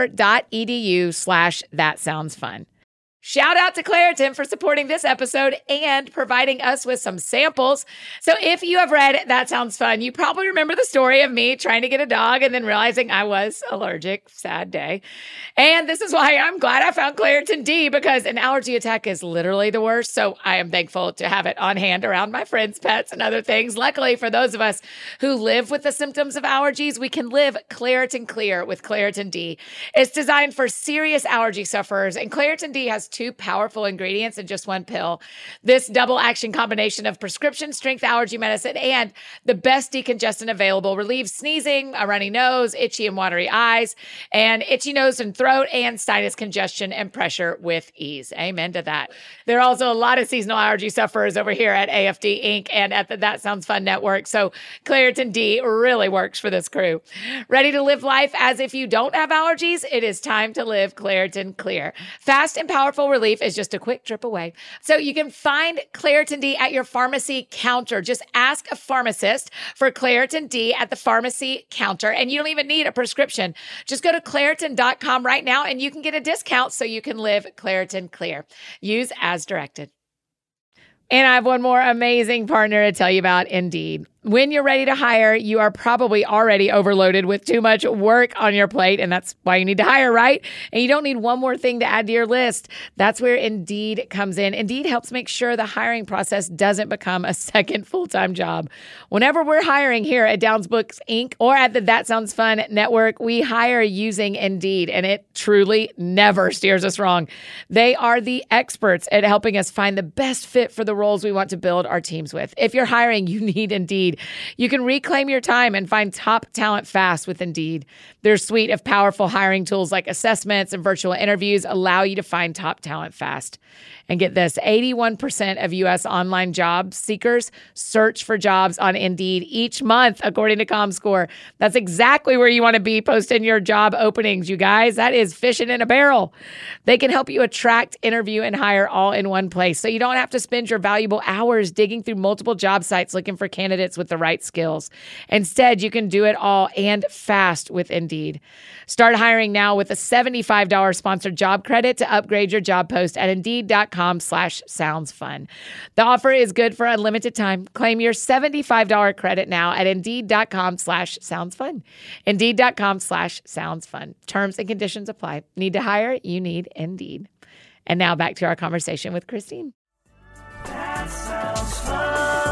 fuller.edu/thatsoundsfun. Shout out to Claritin for supporting this episode and providing us with some samples. So if you have read That Sounds Fun, you probably remember the story of me trying to get a dog and then realizing I was allergic. Sad day. And this is why I'm glad I found Claritin D, because an allergy attack is literally the worst. So I am thankful to have it on hand around my friends' pets and other things. Luckily, for those of us who live with the symptoms of allergies, we can live Claritin Clear with Claritin D. It's designed for serious allergy sufferers, and Claritin D has 2 powerful ingredients in just 1 pill. This double action combination of prescription strength allergy medicine and the best decongestant available relieves sneezing, a runny nose, itchy and watery eyes, and itchy nose and throat, and sinus congestion and pressure with ease. Amen to that. There are also a lot of seasonal allergy sufferers over here at AFD Inc. and at the That Sounds Fun Network. So Claritin D really works for this crew. Ready to live life as if you don't have allergies? It is time to live Claritin Clear. Fast and powerful relief is just a quick trip away. So you can find Claritin D at your pharmacy counter. Just ask a pharmacist for Claritin D at the pharmacy counter, and you don't even need a prescription. Just go to Claritin.com right now and you can get a discount so you can live Claritin Clear. Use as directed. And I have one more amazing partner to tell you about, Indeed. When you're ready to hire, you are probably already overloaded with too much work on your plate, and that's why you need to hire, right? And you don't need one more thing to add to your list. That's where Indeed comes in. Indeed helps make sure the hiring process doesn't become a second full-time job. Whenever we're hiring here at Downs Books, Inc. or at the That Sounds Fun Network, we hire using Indeed, and it truly never steers us wrong. They are the experts at helping us find the best fit for the roles we want to build our teams with. If you're hiring, you need Indeed. You can reclaim your time and find top talent fast with Indeed. Their suite of powerful hiring tools like assessments and virtual interviews allow you to find top talent fast. And get this, 81% of U.S. online job seekers search for jobs on Indeed each month, according to ComScore. That's exactly where you want to be posting your job openings, you guys. That is fishing in a barrel. They can help you attract, interview, and hire all in one place, so you don't have to spend your valuable hours digging through multiple job sites looking for candidates with the right skills. Instead, you can do it all and fast with Indeed. Start hiring now with a $75 sponsored job credit to upgrade your job post at Indeed.com/soundsfun. The offer is good for unlimited time. Claim your $75 credit now at Indeed.com/soundsfun. Indeed.com/soundsfun. Terms and conditions apply. Need to hire? You need Indeed. And now back to our conversation with Christine. That sounds fun.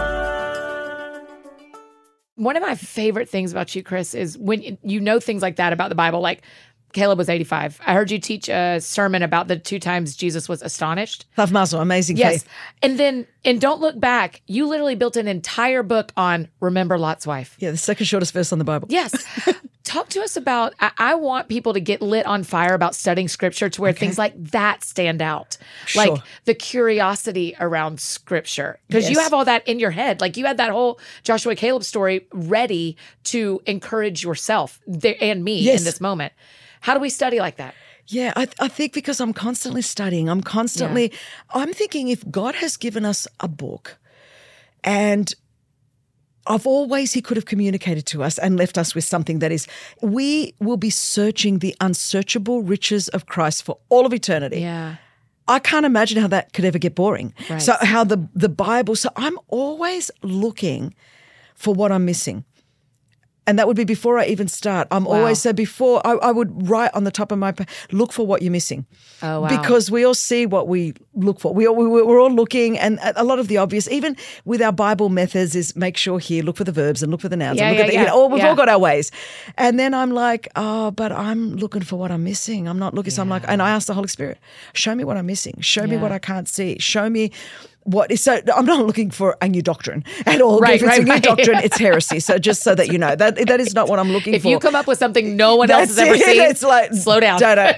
One of my favorite things about you, Chris, is when you know things like that about the Bible, like Caleb was 85. I heard you teach a sermon about the 2 times Jesus was astonished. Love Muzzle, amazing Yes. faith. And then, and Don't Look Back, you literally built an entire book on Remember Lot's Wife. Yeah, the second shortest verse on the Bible. Yes. Talk to us about, I want people to get lit on fire about studying scripture to where things like that stand out. Sure. Like the curiosity around scripture. Because you Yes. have all that in your head. Like you had that whole Joshua Caleb story ready to encourage yourself and me Yes. in this moment. How do we study like that? Yeah, I think because I'm constantly studying, I'm thinking if God has given us a book and of all ways he could have communicated to us and left us with something that is, we will be searching the unsearchable riches of Christ for all of eternity. Yeah. I can't imagine how that could ever get boring. Right. So how the Bible, so I'm always looking for what I'm missing. And that would be before I even start. I'm always, so before I would write on the top of my, look for what you're missing. Oh, wow. Because we all see what we look for. We're all looking, and a lot of the obvious, even with our Bible methods, is make sure here, look for the verbs and look for the nouns. And look at the, we've all got our ways. And then I'm like, but I'm looking for what I'm missing. I'm not looking. So I'm like, and I ask the Holy Spirit, show me what I'm missing. Show me what I can't see. Show me what is, so I'm not looking for a new doctrine at all. Right, if it's a new doctrine, it's heresy. So just so that you know, that is not what I'm looking for. If you come up with something no one else has ever seen, it's like, slow down.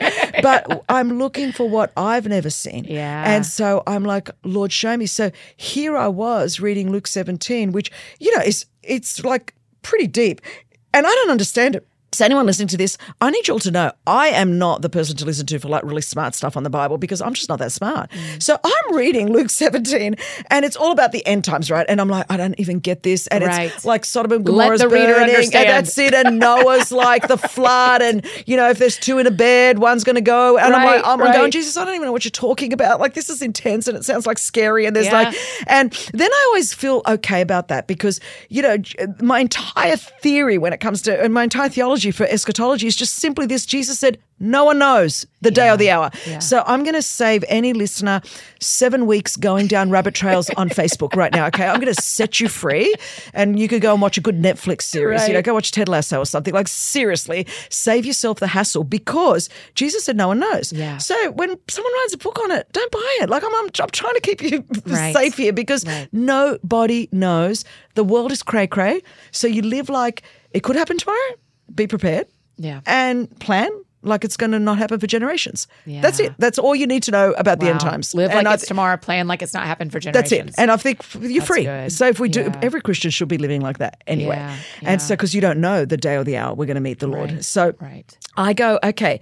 But I'm looking for what I've never seen. Yeah. And so I'm like, Lord, show me. So here I was reading Luke 17, which, it's like pretty deep. And I don't understand it. So anyone listening to this, I need you all to know I am not the person to listen to for like really smart stuff on the Bible, because I'm just not that smart. So I'm reading Luke 17 and it's all about the end times, right? And I'm like, I don't even get this. And it's like Sodom and Gomorrah's Let the reader burning, understand. and that's it. And Noah's like the flood, and if there's two in a bed, one's going to go. And I'm going, Jesus, I don't even know what you're talking about. Like, this is intense and it sounds like scary. And there's and then I always feel okay about that, because my entire theory when it comes to, and my entire theology for eschatology is just simply this: Jesus said, no one knows the day or the hour. Yeah. So I'm going to save any listener 7 weeks going down rabbit trails on Facebook right now, okay? I'm going to set you free, and you could go and watch a good Netflix series. Right. Go watch Ted Lasso or something. Like, seriously, save yourself the hassle, because Jesus said no one knows. Yeah. So when someone writes a book on it, don't buy it. Like, I'm trying to keep you safe here, because nobody knows. The world is cray-cray. So you live like it could happen tomorrow. Be prepared. Yeah. And plan like it's going to not happen for generations. Yeah. That's it. That's all you need to know about the end times. Live like it's tomorrow, plan like it's not happened for generations. That's it. And I think you're free. Good. So if we do, every Christian should be living like that anyway. Yeah. And so, because you don't know the day or the hour we're going to meet the Lord. So I go, okay,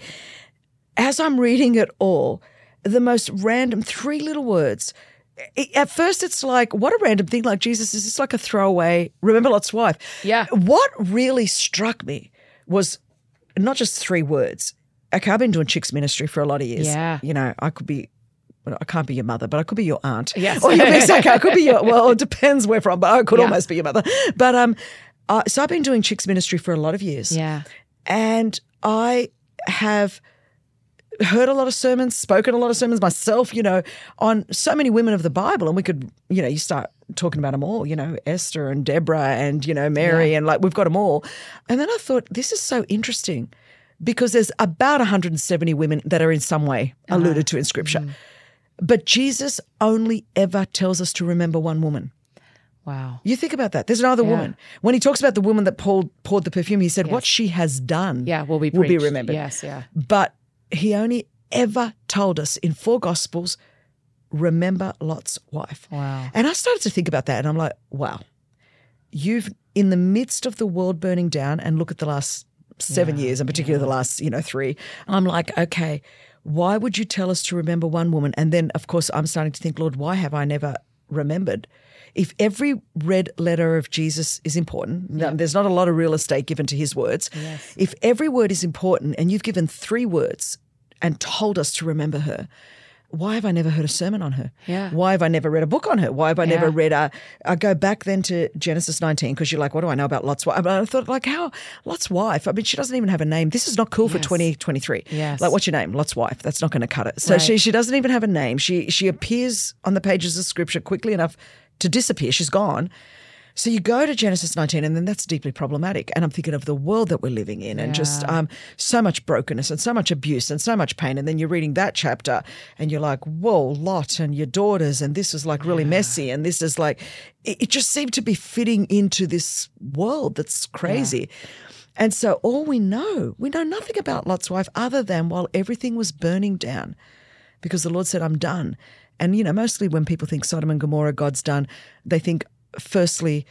as I'm reading it all, the most random 3 little words. At first, it's like, what a random thing. Like, Jesus, is this like a throwaway? Remember Lot's wife? Yeah. What really struck me was not just 3 words. Okay, I've been doing chicks ministry for a lot of years. Yeah. I could be, I can't be your mother, but I could be your aunt. Yes. Or I could be your, well, it depends where from, but I could almost be your mother. But so I've been doing chicks ministry for a lot of years. Yeah. And I have heard a lot of sermons, spoken a lot of sermons myself, on so many women of the Bible. And we could, you start talking about them all, Esther and Deborah and, Mary, and like we've got them all. And then I thought, this is so interesting, because there's about 170 women that are in some way alluded to in Scripture. But Jesus only ever tells us to remember one woman. Wow. You think about that. There's another woman. Poured talks about the woman that poured the perfume, he said, what she has done will be remembered. Yes, yeah. But he only ever told us in 4 Gospels, remember Lot's wife. Wow. And I started to think about that, and I'm like, wow, you've, in the midst of the world burning down, and look at the last 7 years, and particularly the last, 3, I'm like, okay, why would you tell us to remember one woman? And then, of course, I'm starting to think, Lord, why have I never remembered? If every red letter of Jesus is important, there's not a lot of real estate given to his words. Yes. If every word is important, and you've given 3 words and told us to remember her, why have I never heard a sermon on her? Yeah. Why have I never read a book on her? Why have I never read I go back then to Genesis 19, because you're like, what do I know about Lot's wife? I thought, like, how Lot's wife? I mean, she doesn't even have a name. This is not cool for 2023. Yes. Like, what's your name? Lot's wife. That's not going to cut it. So she doesn't even have a name. She appears on the pages of Scripture quickly enough to disappear. She's gone. So you go to Genesis 19, and then that's deeply problematic. And I'm thinking of the world that we're living in, and just so much brokenness and so much abuse and so much pain. And then you're reading that chapter, and you're like, whoa, Lot and your daughters, and this is like really messy. And this is like, it just seemed to be fitting into this world that's crazy. And so all we know nothing about Lot's wife other than while everything was burning down, because the Lord said, I'm done. And, mostly when people think Sodom and Gomorrah, God's done, they think, firstly,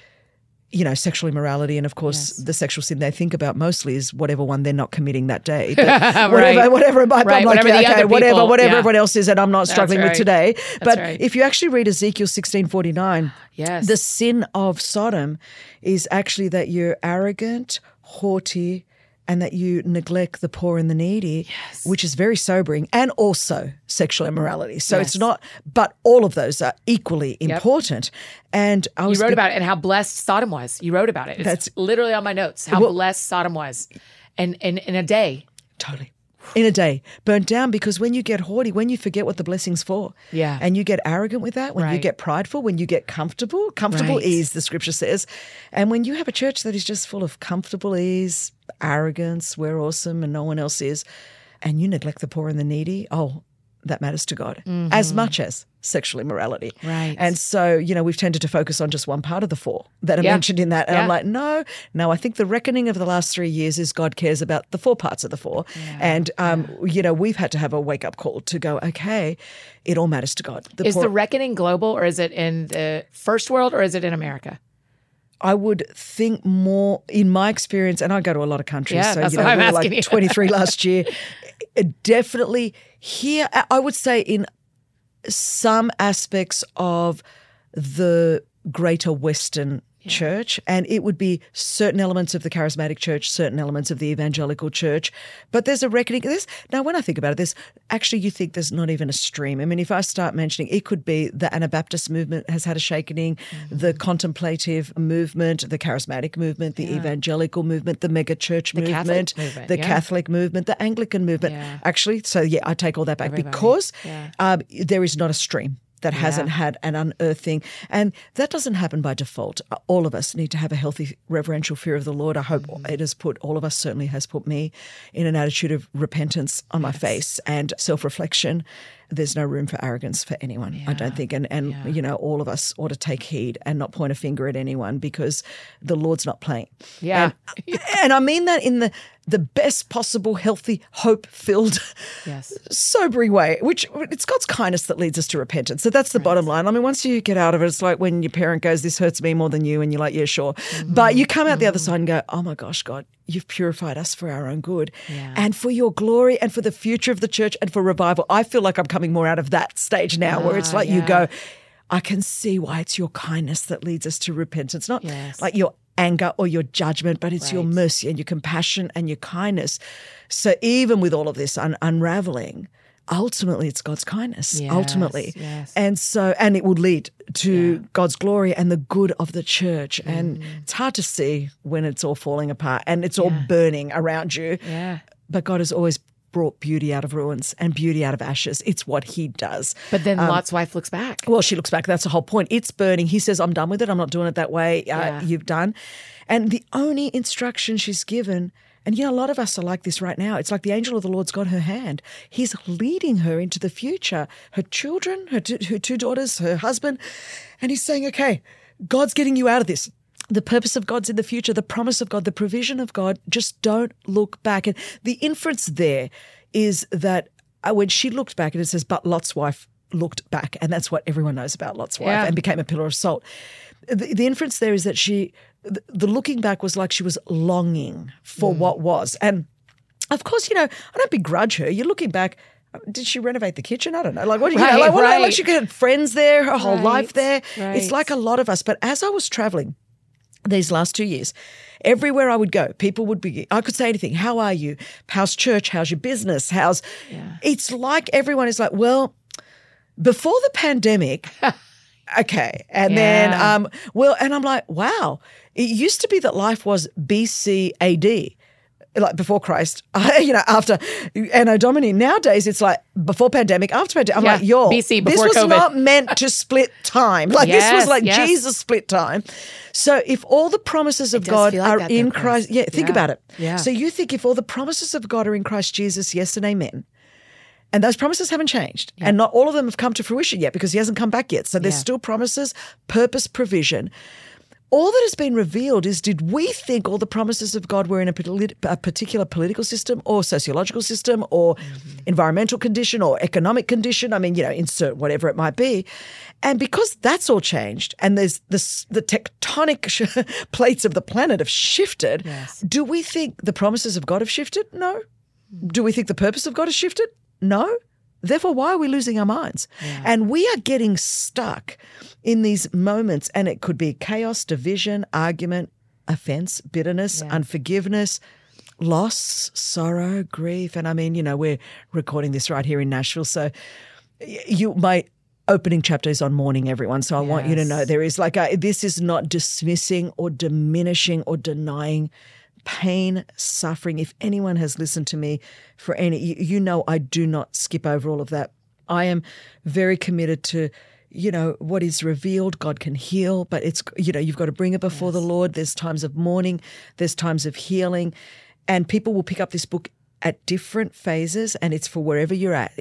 sexual immorality, and of course the sexual sin they think about mostly is whatever one they're not committing that day. But whatever it might be, I'm like, whatever everyone else is, and I'm not struggling with today. But if you actually read Ezekiel 16:49, the sin of Sodom is actually that you're arrogant, haughty, and that you neglect the poor and the needy, which is very sobering, and also sexual immorality. So it's not, but all of those are equally important. And I was You wrote about it and how blessed Sodom was. You wrote about it. It's literally on my notes, how blessed Sodom was. And in a day. Totally. In a day, burnt down, because when you get haughty, when you forget what the blessing's for, and you get arrogant with that, when you get prideful, when you get comfortable ease, the scripture says, and when you have a church that is just full of comfortable ease, arrogance, we're awesome and no one else is, and you neglect the poor and the needy, that matters to God as much as sexual immorality. Right. And so, we've tended to focus on just one part of the four that are mentioned in that. And I'm like, no, I think the reckoning of the last 3 years is God cares about the four parts of the four. And, we've had to have a wake-up call to go, okay, it all matters to God. Is the reckoning global, or is it in the first world, or is it in America? I would think more, in my experience, and I go to a lot of countries. Yeah, so, that's what I'm we were asking you. 23 last year. Definitely here, I would say in some aspects of the greater Western church, and it would be certain elements of the charismatic church, certain elements of the evangelical church. But there's a reckoning. Now, when I think about it, you think there's not even a stream. I mean, if I start mentioning, it could be the Anabaptist movement has had a shakening, the contemplative movement, the charismatic movement, the evangelical movement, the mega church movement, the Catholic movement, the Anglican movement. Actually, so I take all that back because there is not a stream that hasn't had an unearthing. And that doesn't happen by default. All of us need to have a healthy reverential fear of the Lord. I hope it has put, all of us certainly has put me in an attitude of repentance on my face and self-reflection. There's no room for arrogance for anyone, I don't think. And all of us ought to take heed and not point a finger at anyone, because the Lord's not playing. Yeah. And I mean that in the best possible, healthy, hope-filled, sobering way, which it's God's kindness that leads us to repentance. So that's the bottom line. I mean, once you get out of it, it's like when your parent goes, this hurts me more than you, and you're like, yeah, sure. But you come out the other side and go, oh my gosh, God, you've purified us for our own good and for your glory and for the future of the church and for revival. I feel like I'm coming more out of that stage now where it's like you go, I can see why it's your kindness that leads us to repentance, not like your anger or your judgment, but it's your mercy and your compassion and your kindness. So even with all of this unraveling, ultimately it's God's kindness, ultimately. Yes. And so, and it will lead to God's glory and the good of the church. And it's hard to see when it's all falling apart and it's all burning around you. Yeah. But God has always brought beauty out of ruins and beauty out of ashes. It's what he does. But then Lot's wife looks back. Well, she looks back. That's the whole point. It's burning. He says, I'm done with it. I'm not doing it that way. You've done. And the only instruction she's given, and a lot of us are like this right now. It's like the angel of the Lord's got her hand. He's leading her into the future, her children, her two daughters, her husband. And he's saying, okay, God's getting you out of this. The purpose of God's in the future, the promise of God, the provision of God. Just don't look back. And the inference there is that when she looked back, and it says, but Lot's wife looked back. And that's what everyone knows about Lot's wife and became a pillar of salt. The inference there is that the looking back was like she was longing for what was. And of course, I don't begrudge her. You're looking back. Did she renovate the kitchen? I don't know. Like, what do you know? Like she had friends there, her whole life there. Right. It's like a lot of us. But as I was traveling these last 2 years, everywhere I would go, people would be, I could say anything. How are you? How's church? How's your business? It's like everyone is like, well, before the pandemic, okay. And then, and I'm like, wow, it used to be that life was BC AD. Like before Christ, after Anno Domini. Nowadays, it's like before pandemic, after pandemic. I'm like, BC, this before was COVID. not meant to split time. Like this was like Jesus split time. So if all the promises of God are in Christ, think about it. Yeah. So you think if all the promises of God are in Christ Jesus, yes and amen, and those promises haven't changed, and not all of them have come to fruition yet because he hasn't come back yet. So there's still promises, purpose, provision. All that has been revealed is, did we think all the promises of God were in a particular political system or sociological system or environmental condition or economic condition? I mean, insert whatever it might be. And because that's all changed and there's the tectonic plates of the planet have shifted, do we think the promises of God have shifted? No. Do we think the purpose of God has shifted? No. Therefore, why are we losing our minds? And we are getting stuck in these moments, and it could be chaos, division, argument, offense, bitterness, unforgiveness, loss, sorrow, grief. And I mean, we're recording this right here in Nashville. So my opening chapter is on mourning, everyone. So I want you to know there is this is not dismissing or diminishing or denying pain, suffering. If anyone has listened to me for any, I do not skip over all of that. I am very committed to, what is revealed, God can heal, but it's, you've got to bring it before the Lord. There's times of mourning, there's times of healing, and people will pick up this book at different phases, and it's for wherever you're at,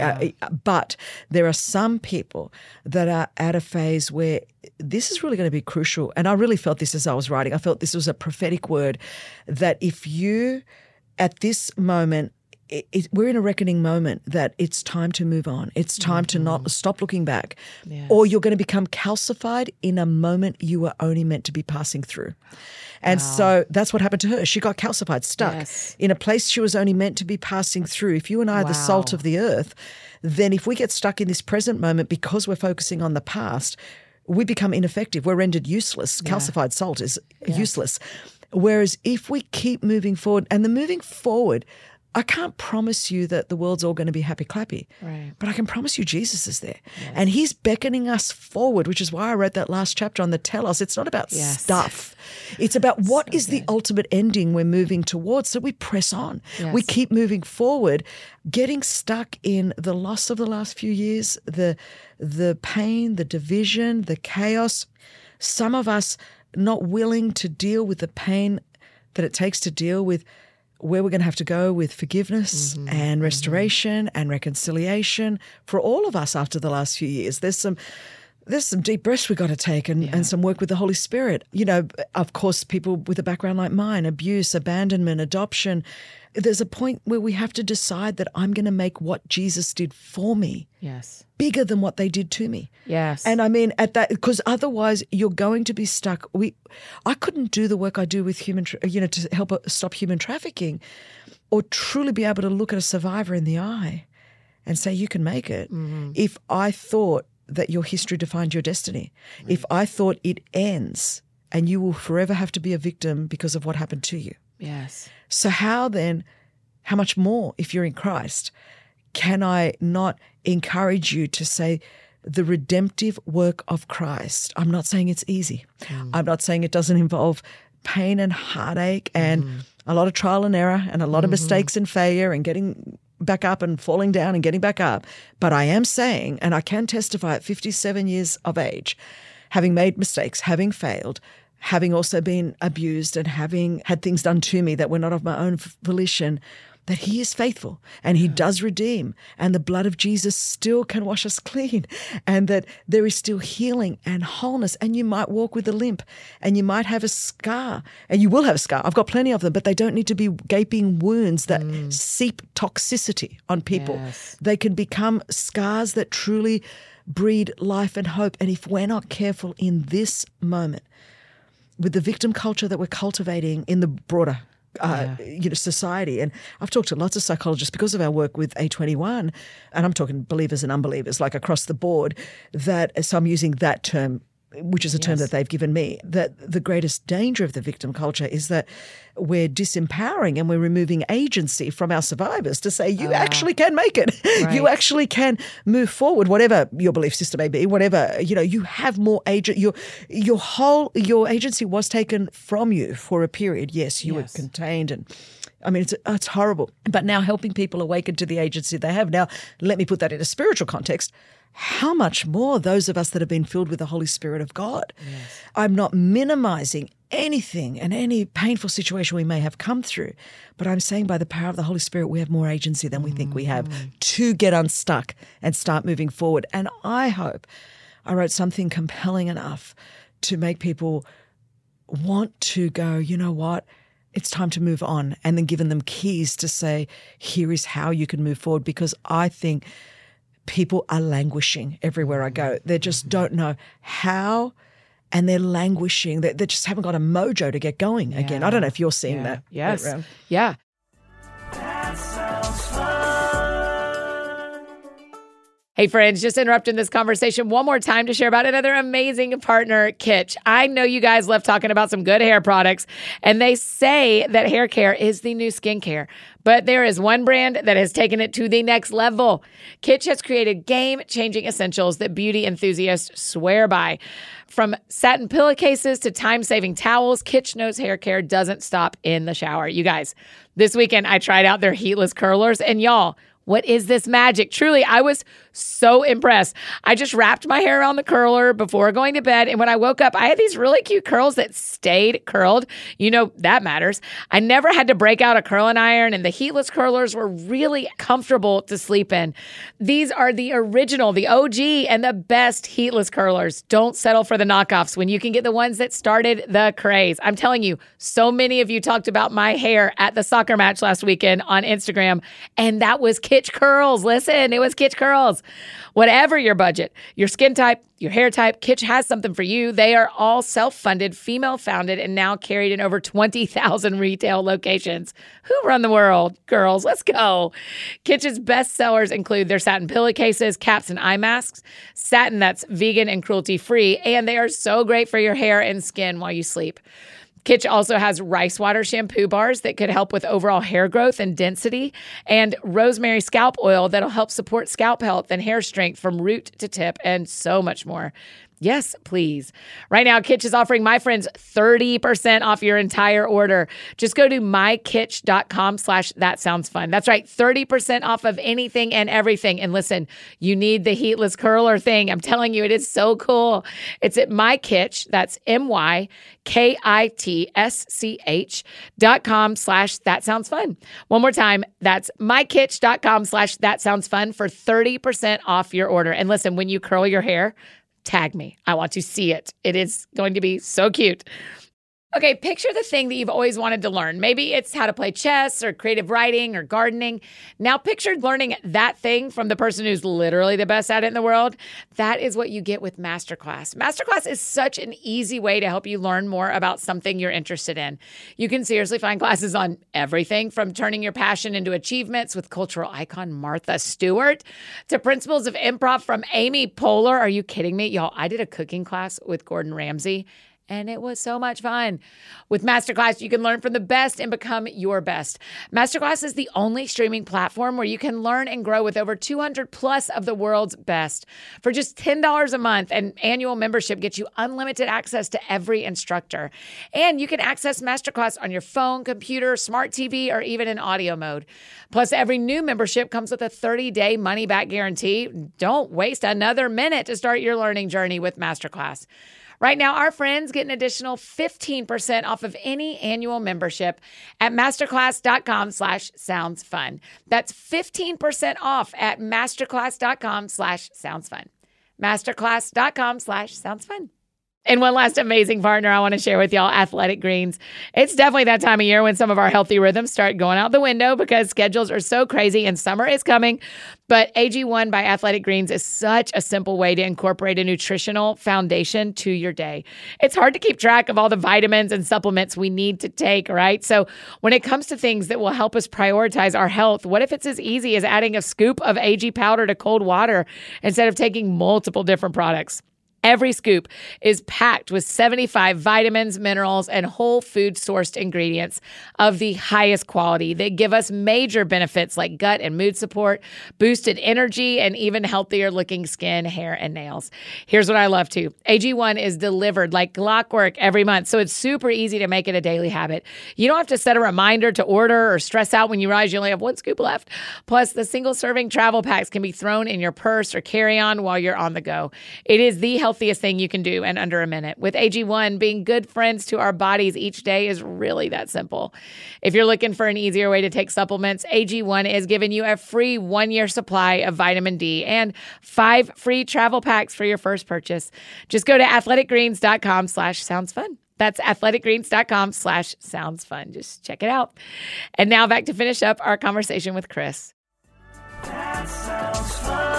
but there are some people that are at a phase where this is really going to be crucial. And I really felt this as I was writing. I felt this was a prophetic word that if you, at this moment, we're in a reckoning moment that it's time to move on. It's time to not stop looking back, or you're going to become calcified in a moment you were only meant to be passing through. And so that's what happened to her. She got calcified, stuck in a place she was only meant to be passing through. If you and I are the salt of the earth, then if we get stuck in this present moment because we're focusing on the past, we become ineffective. We're rendered useless. Calcified salt is useless. Whereas if we keep moving forward, and the moving forward, I can't promise you that the world's all going to be happy clappy, but I can promise you Jesus is there. And he's beckoning us forward, which is why I wrote that last chapter on the telos. It's not about stuff. It's about what is the ultimate ending we're moving towards. So we press on. We keep moving forward, getting stuck in the loss of the last few years, the pain, the division, the chaos. Some of us not willing to deal with the pain that it takes to deal with where we're going to have to go with forgiveness and restoration and reconciliation for all of us after the last few years. There's some deep breaths we've got to take and some work with the Holy Spirit. Of course, people with a background like mine, abuse, abandonment, adoption, there's a point where we have to decide that I'm going to make what Jesus did for me bigger than what they did to me. And I mean, at that, because otherwise you're going to be stuck. I couldn't do the work I do with to help stop human trafficking, or truly be able to look at a survivor in the eye and say, you can make it, if I thought that your history defined your destiny. If I thought it ends and you will forever have to be a victim because of what happened to you. So how much more, if you're in Christ, can I not encourage you to say the redemptive work of Christ? I'm not saying it's easy. I'm not saying it doesn't involve pain and heartache and a lot of trial and error and a lot of mistakes and failure and getting back up and falling down and getting back up. But I am saying, and I can testify at 57 years of age, having made mistakes, having failed, having also been abused and having had things done to me that were not of my own volition, that he is faithful and he does redeem, and the blood of Jesus still can wash us clean, and that there is still healing and wholeness. And you might walk with a limp and you might have a scar, and you will have a scar. I've got plenty of them, but they don't need to be gaping wounds that seep toxicity on people. They can become scars that truly breed life and hope. And if we're not careful in this moment, with the victim culture that we're cultivating in the broader society. And I've talked to lots of psychologists because of our work with A21, and I'm talking believers and unbelievers, like across the board, so I'm using that term, which is a term that they've given me, that the greatest danger of the victim culture is that we're disempowering and we're removing agency from our survivors to say, you actually can make it. You actually can move forward, whatever your belief system may be, whatever, you have more agent. Your agency was taken from you for a period. Yes, you were contained, and I mean, it's horrible. But now helping people awaken to the agency they have. Now, let me put that in a spiritual context. How much more those of us that have been filled with the Holy Spirit of God? I'm not minimizing anything and any painful situation we may have come through, but I'm saying by the power of the Holy Spirit, we have more agency than we think we have to get unstuck and start moving forward. And I hope I wrote something compelling enough to make people want to go, you know what? It's time to move on, and then giving them keys to say, here is how you can move forward, because I think people are languishing everywhere I go. They just don't know how, and they're languishing. They just haven't got a mojo to get going again. I don't know if you're seeing that. Yes. That sounds fun. Hey friends, just interrupting this conversation one more time to share about another amazing partner, Kitsch. I know you guys love talking about some good hair products, and they say that hair care is the new skincare. But there is one brand that has taken it to the next level. Kitsch has created game-changing essentials that beauty enthusiasts swear by. From satin pillowcases to time-saving towels, Kitsch knows hair care doesn't stop in the shower. You guys, this weekend I tried out their heatless curlers, and y'all, what is this magic? Truly, I was so impressed. I just wrapped my hair around the curler before going to bed. And when I woke up, I had these really cute curls that stayed curled. You know, that matters. I never had to break out a curling iron, and the heatless curlers were really comfortable to sleep in. These are the original, the OG, and the best heatless curlers. Don't settle for the knockoffs when you can get the ones that started the craze. I'm telling you, so many of you talked about my hair at the soccer match last weekend on Instagram, and that was Kitsch Curls. Listen, it was Kitsch Curls. Whatever your budget, your skin type, your hair type, Kitsch has something for you. They are all self-funded, female-founded, and now carried in over 20,000 retail locations. Who run the world? Girls, let's go. Kitsch's best sellers include their satin pillowcases, caps, and eye masks, satin that's vegan and cruelty-free, and they are so great for your hair and skin while you sleep. Kitsch also has rice water shampoo bars that could help with overall hair growth and density, and rosemary scalp oil that'll help support scalp health and hair strength from root to tip, and so much more. Yes, please. Right now, Kitsch is offering my friends 30% off your entire order. Just go to mykitsch.com/thatsoundsfun. That's right, 30% off of anything and everything. And listen, you need the heatless curler thing. I'm telling you, it is so cool. It's at mykitsch, that's mykitsch.com/thatsoundsfun. One more time, that's mykitsch.com/thatsoundsfun for 30% off your order. And listen, when you curl your hair, tag me. I want to see it. It is going to be so cute. Okay, picture the thing that you've always wanted to learn. Maybe it's how to play chess or creative writing or gardening. Now picture learning that thing from the person who's literally the best at it in the world. That is what you get with Masterclass. Masterclass is such an easy way to help you learn more about something you're interested in. You can seriously find classes on everything from turning your passion into achievements with cultural icon Martha Stewart to principles of improv from Amy Poehler. Are you kidding me? Y'all, I did a cooking class with Gordon Ramsay, and it was so much fun. With Masterclass, you can learn from the best and become your best. Masterclass is the only streaming platform where you can learn and grow with over 200 plus of the world's best. For just $10 a month, an annual membership gets you unlimited access to every instructor. And you can access Masterclass on your phone, computer, smart TV, or even in audio mode. Plus, every new membership comes with a 30-day money-back guarantee. Don't waste another minute to start your learning journey with Masterclass. Right now, our friends get an additional 15% off of any annual membership at masterclass.com/soundsfun. That's 15% off at masterclass.com/soundsfun. Masterclass.com/soundsfun. And one last amazing partner I want to share with y'all, Athletic Greens. It's definitely that time of year when some of our healthy rhythms start going out the window because schedules are so crazy and summer is coming. But AG1 by Athletic Greens is such a simple way to incorporate a nutritional foundation to your day. It's hard to keep track of all the vitamins and supplements we need to take, right? So when it comes to things that will help us prioritize our health, what if it's as easy as adding a scoop of AG powder to cold water instead of taking multiple different products? Every scoop is packed with 75 vitamins, minerals, and whole food sourced ingredients of the highest quality that give us major benefits like gut and mood support, boosted energy, and even healthier looking skin, hair, and nails. Here's what I love too. AG1 is delivered like clockwork every month, so it's super easy to make it a daily habit. You don't have to set a reminder to order or stress out when you realize you only have one scoop left. Plus, the single serving travel packs can be thrown in your purse or carry on while you're on the go. It is the healthiest thing you can do in under a minute. With AG1, being good friends to our bodies each day is really that simple. If you're looking for an easier way to take supplements, AG1 is giving you a free 1-year supply of vitamin D and 5 free travel packs for your first purchase. Just go to athleticgreens.com/soundsfun. That's athleticgreens.com/soundsfun. Just check it out. And now back to finish up our conversation with Chris. That sounds fun.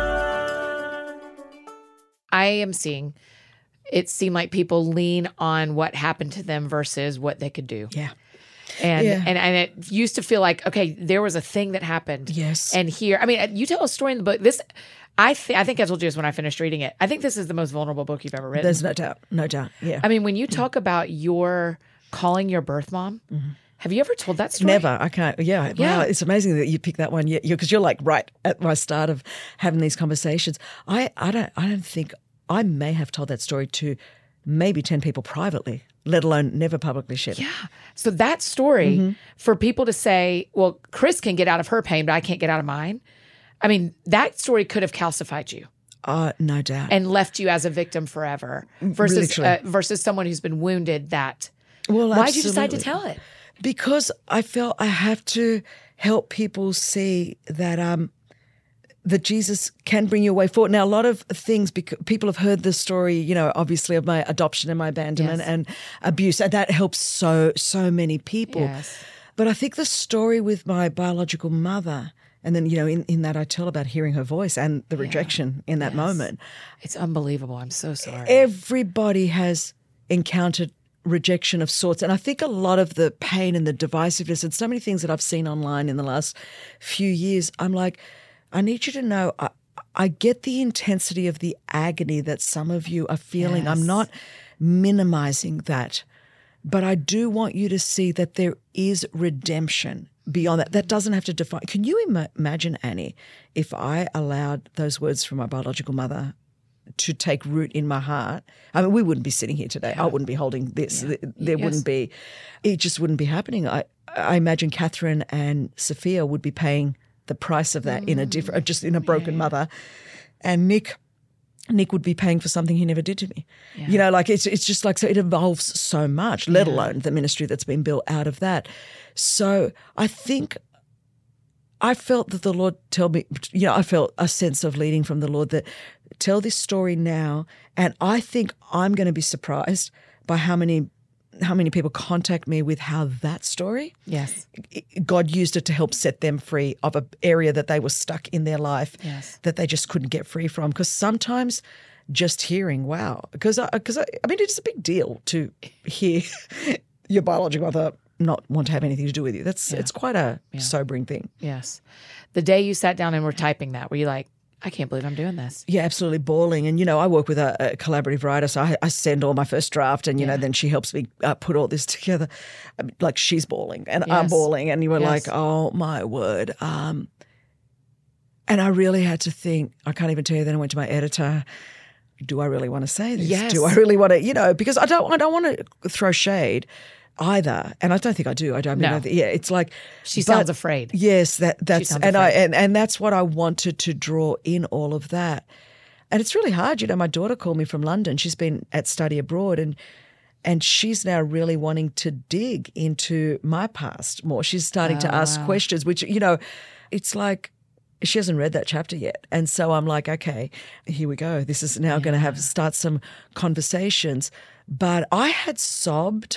I am seeing it seem like people lean on what happened to them versus what they could do. Yeah. And, Yeah. and it used to feel like, okay, there was a thing that happened. Yes. And here, I mean, you tell a story in the book. This, I think I told you this when I finished reading it. I think this is the most vulnerable book you've ever written. There's no doubt. Yeah. I mean, when you talk about your calling your birth mom, have you ever told that story? Never. I can't. Yeah. Yeah. Wow. It's amazing that you picked that one. Yeah. Because you're like right at my start of having these conversations. I don't think I may have told that story to maybe 10 people privately, let alone never publicly shared. Yeah. So that story for people to say, well, Chris can get out of her pain, but I can't get out of mine. I mean, that story could have calcified you No doubt. and left you as a victim forever versus versus someone who's been wounded. Well, why did you decide to absolutely. tell it? Because I felt I have to help people see that that Jesus can bring you a way forward. Now, a lot of things, because people have heard the story, you know, obviously of my adoption and my abandonment and abuse, and that helps so many people. Yes. But I think the story with my biological mother, and then, you know, in that I tell about hearing her voice and the rejection in that moment. It's unbelievable. I'm so sorry. Everybody has encountered rejection of sorts. And I think a lot of the pain and the divisiveness and so many things that I've seen online in the last few years, I'm like, I need you to know I get the intensity of the agony that some of you are feeling. I'm not minimizing that, but I do want you to see that there is redemption beyond that. That doesn't have to define. Can you imagine, Annie, if I allowed those words from my biological mother to take root in my heart? I mean, we wouldn't be sitting here today. I wouldn't be holding this. There wouldn't be, it just wouldn't be happening. I imagine Catherine and Sophia would be paying the price of that in a different, just in a broken mother. And Nick would be paying for something he never did to me. Yeah. You know, like it's just like, so it evolves so much, let alone the ministry that's been built out of that. So I think I felt that the Lord tell me, you know, I felt a sense of leading from the Lord that tell this story now. And I think I'm going to be surprised by how many people contact me with how that story, Yes. God used it to help set them free of an area that they were stuck in their life that they just couldn't get free from. Because sometimes just hearing, wow, because I mean, it's a big deal to hear your biological mother not want to have anything to do with you. It's quite a sobering thing. Yes. The day you sat down and were typing that, were you like, I can't believe I'm doing this? Yeah, absolutely bawling. And, you know, I work with a collaborative writer, so I send all my first draft and, you know, then she helps me put all this together. I mean, like she's bawling and I'm bawling and you were like, oh, my word. And I really had to think, I can't even tell you, then I went to my editor, do I really want to say this? Yes. Do I really want to, you know, because I don't want to throw shade either, and I don't think I do. I don't. No. It's like She sounds afraid. Yes, that's sounds and afraid. and that's what I wanted to draw in all of that. And it's really hard. You know, my daughter called me from London. She's been at study abroad, and she's now really wanting to dig into my past more. She's starting to ask questions, which, you know, it's like she hasn't read that chapter yet. And so I'm like, okay, here we go. This is now going to start some conversations. But I had sobbed.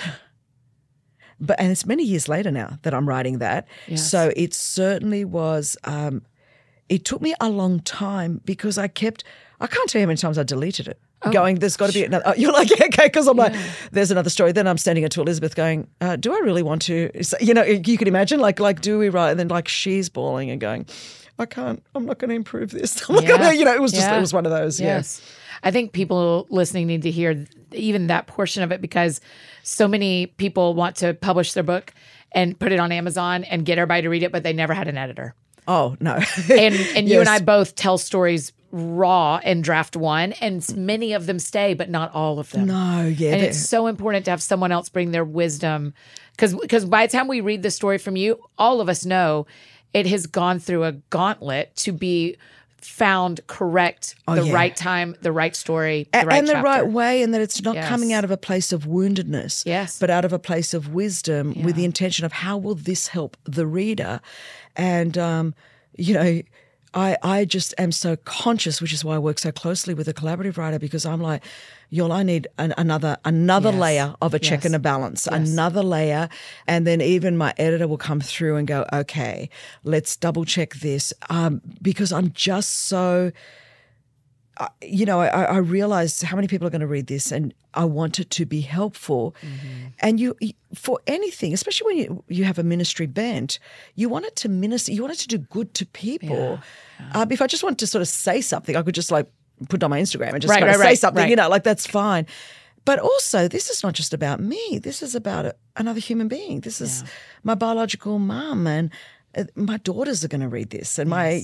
And it's many years later now that I'm writing that. Yes. So it certainly was, it took me a long time because I can't tell you how many times I deleted it. Going, there's got to be another, you're like, yeah, okay, because I'm like, there's another story. Then I'm standing up to Elizabeth going, do I really want to, you know, you can imagine like, do we write? And then like she's bawling and going, I'm not going to improve this. I'm not going to, you know, it was just, it was one of those. Yes. I think people listening need to hear even that portion of it because so many people want to publish their book and put it on Amazon and get everybody to read it, but they never had an editor. Oh, no. And you and I both tell stories raw in draft one, and many of them stay, but not all of them. No, yeah. And it's so important to have someone else bring their wisdom because by the time we read the story from you, all of us know it has gone through a gauntlet to be found correct, right time, the right story, the right and the chapter. right way, and that it's not coming out of a place of woundedness, but out of a place of wisdom with the intention of how will this help the reader. And, you know, I just am so conscious, which is why I work so closely with a collaborative writer, because I'm like, I need another layer of a check and a balance, another layer. And then even my editor will come through and go, okay, let's double check this. Because I'm just so, I realize how many people are going to read this, and I want it to be helpful. And you for anything, especially when you have a ministry bent, you want it to minister, you want it to do good to people. If I just want to sort of say something, I could just like put it on my Instagram and just kind of say something, like that's fine. But also, this is not just about me. This is about another human being. This is my biological mum, and my daughters are going to read this, and my,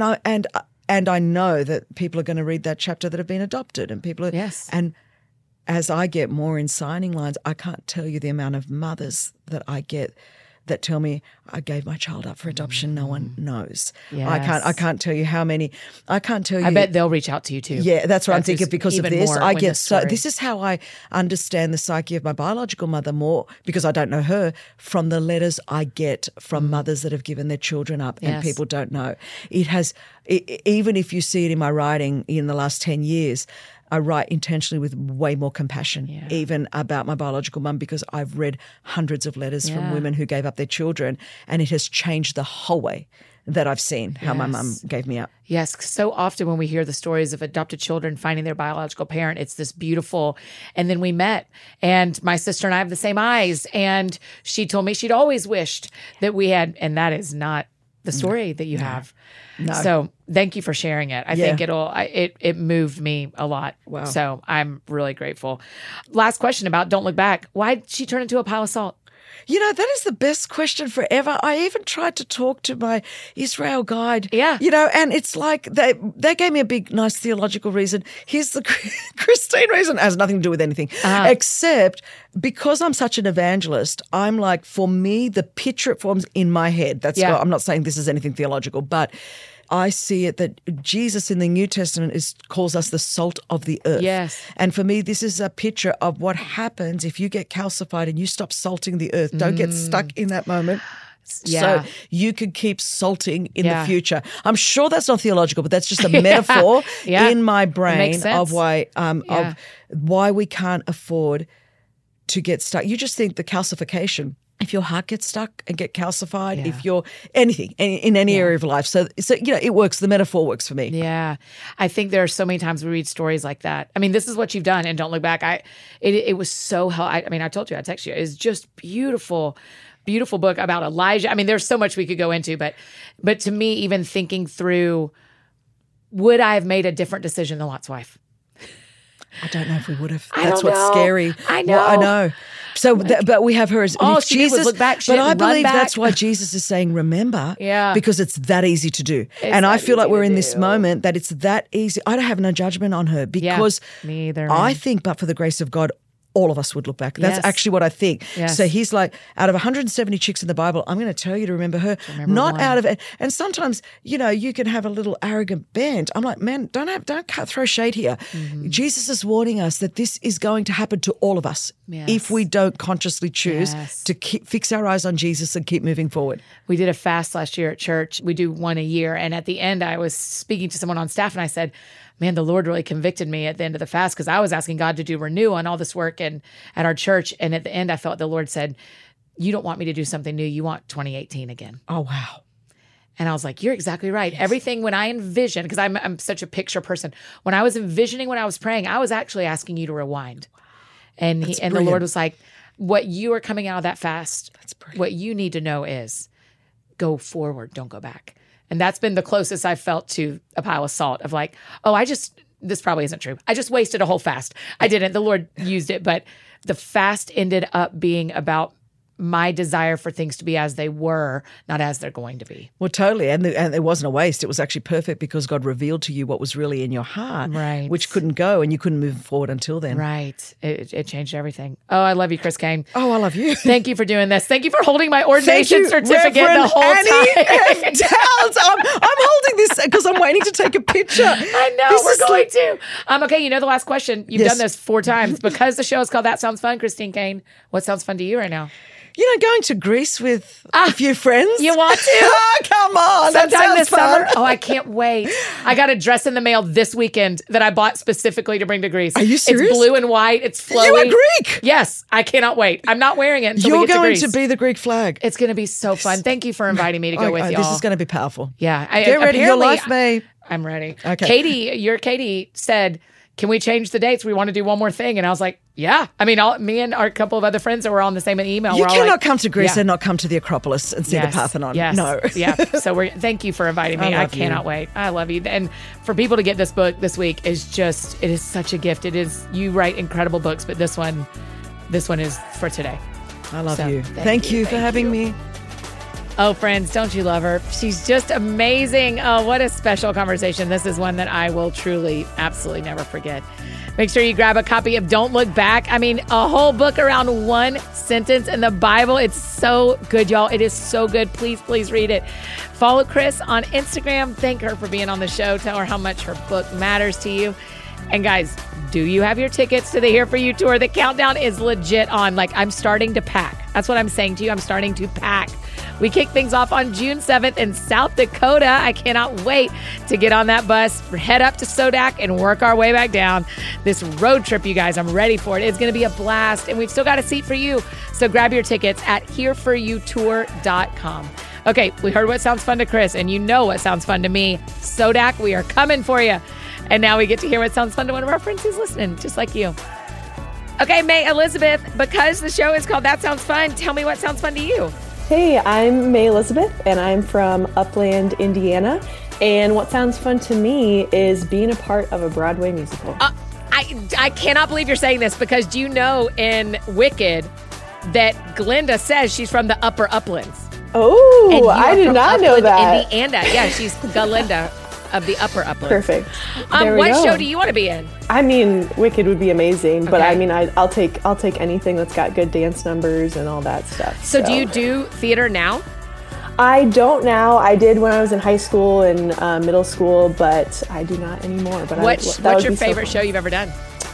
and I know that people are going to read that chapter that have been adopted, and people are, and as I get more in signing lines, I can't tell you the amount of mothers that I get that tell me I gave my child up for adoption. No one knows. Yes. I can't tell you how many. I can't tell you. I bet they'll reach out to you too. Yeah, that's what I'm thinking. Because of this, I get so. This is how I understand the psyche of my biological mother more, because I don't know her, from the letters I get from mothers that have given their children up, and people don't know. It has, even if you see it in my writing in the last 10 years. I write intentionally with way more compassion, even about my biological mum, because I've read hundreds of letters from women who gave up their children, and it has changed the whole way that I've seen how my mum gave me up. Yes, so often when we hear the stories of adopted children finding their biological parent, it's this beautiful, and then we met, and my sister and I have the same eyes, and she told me she'd always wished that we had, and that is not the story that you have. No. So thank you for sharing it. I think it moved me a lot. Wow. So I'm really grateful. Last question about Don't Look Back. Why did she turn into a pile of salt? That is the best question forever. I even tried to talk to my Israel guide. Yeah. And it's like they gave me a big, nice theological reason. Here's the Christine reason. It has nothing to do with anything. Except because I'm such an evangelist, I'm like, for me, the picture it forms in my head. I'm not saying this is anything theological, but I see it that Jesus in the New Testament calls us the salt of the earth. Yes. And for me, this is a picture of what happens if you get calcified and you stop salting the earth. Don't get stuck in that moment. Yeah. So you could keep salting in the future. I'm sure that's not theological, but that's just a metaphor in my brain of why we can't afford to get stuck. You just think the calcification. If your heart gets stuck and get calcified, if you're anything in any area of life. So it works. The metaphor works for me. Yeah. I think there are so many times we read stories like that. I mean, this is what you've done, and Don't Look Back. It was so I told you, I texted you. It's just beautiful, beautiful book about Elijah. I mean, there's so much we could go into, but to me, even thinking through, would I have made a different decision than Lot's wife? I don't know if we would have. That's what's scary. I know. Well, I know. So, but we have her as all she did was look back. She I didn't run believe back. that's why Jesus is saying, remember, because it's that easy to do. And I feel like we're in this moment that it's that easy. I don't have no judgment on her, because me either. I think, but for the grace of God, all of us would look back. That's actually what I think. Yes. So he's like, out of 170 chicks in the Bible, I'm going to tell you to remember her. Not one. Out of it. And sometimes, you can have a little arrogant bent. I'm like, man, don't throw shade here. Mm-hmm. Jesus is warning us that this is going to happen to all of us if we don't consciously choose to fix our eyes on Jesus and keep moving forward. We did a fast last year at church. We do one a year. And at the end, I was speaking to someone on staff, and I said, man, the Lord really convicted me at the end of the fast, because I was asking God to do renew on all this work and at our church. And at the end, I felt the Lord said, you don't want me to do something new. You want 2018 again. Oh, wow. And I was like, you're exactly right. Yes. Everything when I envision, because I'm such a picture person, when I was envisioning, when I was praying, I was actually asking you to rewind. And the Lord was like, what you are coming out of that fast, what you need to know is go forward, don't go back. And that's been the closest I've felt to a pile of salt of like, this probably isn't true. I just wasted a whole fast. I didn't. The Lord used it, but the fast ended up being about my desire for things to be as they were, not as they're going to be. Well, totally. And it wasn't a waste. It was actually perfect, because God revealed to you what was really in your heart, which couldn't go, and you couldn't move forward until then. Right. It changed everything. Oh, I love you, Chris Kane. Oh, I love you. Thank you for doing this. Thank you for holding my ordination certificate Reverend the whole Annie time. Downs. I'm holding this because I'm waiting to take a picture. I know, we're going to. Okay, the last question. You've done this 4 times. Because the show is called That Sounds Fun, Christine Kane, what sounds fun to you right now? Going to Greece with a few friends. You want to? Oh, come on. Sometime this fun. summer. Oh, I can't wait. I got a dress in the mail this weekend that I bought specifically to bring to Greece. Are you serious? It's blue and white. It's flowy. You are Greek. Yes. I cannot wait. I'm not wearing it until You're we get to going Greece. to be the Greek flag. It's going to be so fun. Thank you for inviting me to go with y'all. This is going to be powerful. Yeah. Get ready. Your life may I'm ready. Okay. Katie said, can we change the dates? We want to do one more thing. And I was like, yeah. I mean, me and our couple of other friends that were on the same email. You we're all cannot like, come to Greece yeah. and not come to the Acropolis and see the Parthenon. Yes. No. Yeah. So thank you for inviting me. I cannot wait. I love you. And for people to get this book this week it is such a gift. You write incredible books, but this one is for today. I love you. Thank you for having me. Oh, friends, don't you love her? She's just amazing. Oh, what a special conversation. This is one that I will truly, absolutely never forget. Make sure you grab a copy of Don't Look Back. I mean, a whole book around one sentence in the Bible. It's so good, y'all. It is so good. Please, please read it. Follow Chris on Instagram. Thank her for being on the show. Tell her how much her book matters to you. And guys, do you have your tickets to the Here For You tour? The countdown is legit on. Like, I'm starting to pack. That's what I'm saying to you. I'm starting to pack. We kick things off on June 7th in South Dakota. I cannot wait to get on that bus, head up to Sodak, and work our way back down. This road trip, you guys, I'm ready for it. It's going to be a blast, and we've still got a seat for you. So grab your tickets at hereforyoutour.com. Okay, we heard what sounds fun to Chris, and you know what sounds fun to me. Sodak, we are coming for you. And now we get to hear what sounds fun to one of our friends who's listening, just like you. Okay, May Elizabeth, because the show is called That Sounds Fun, tell me what sounds fun to you. Hey, I'm May Elizabeth, and I'm from Upland, Indiana. And what sounds fun to me is being a part of a Broadway musical. I cannot believe you're saying this, because do you know in Wicked that Glinda says she's from the Upper Uplands? Oh, I did not know that. Indiana. Yeah, she's Glinda of the Upper Uplands. Perfect. What show do you want to be in? I mean, Wicked would be amazing, but Okay. I mean, I'll take anything that's got good dance numbers and all that stuff. So do you do theater now? I don't now. I did when I was in high school and middle school, but I do not anymore. But What's your favorite show you've ever done?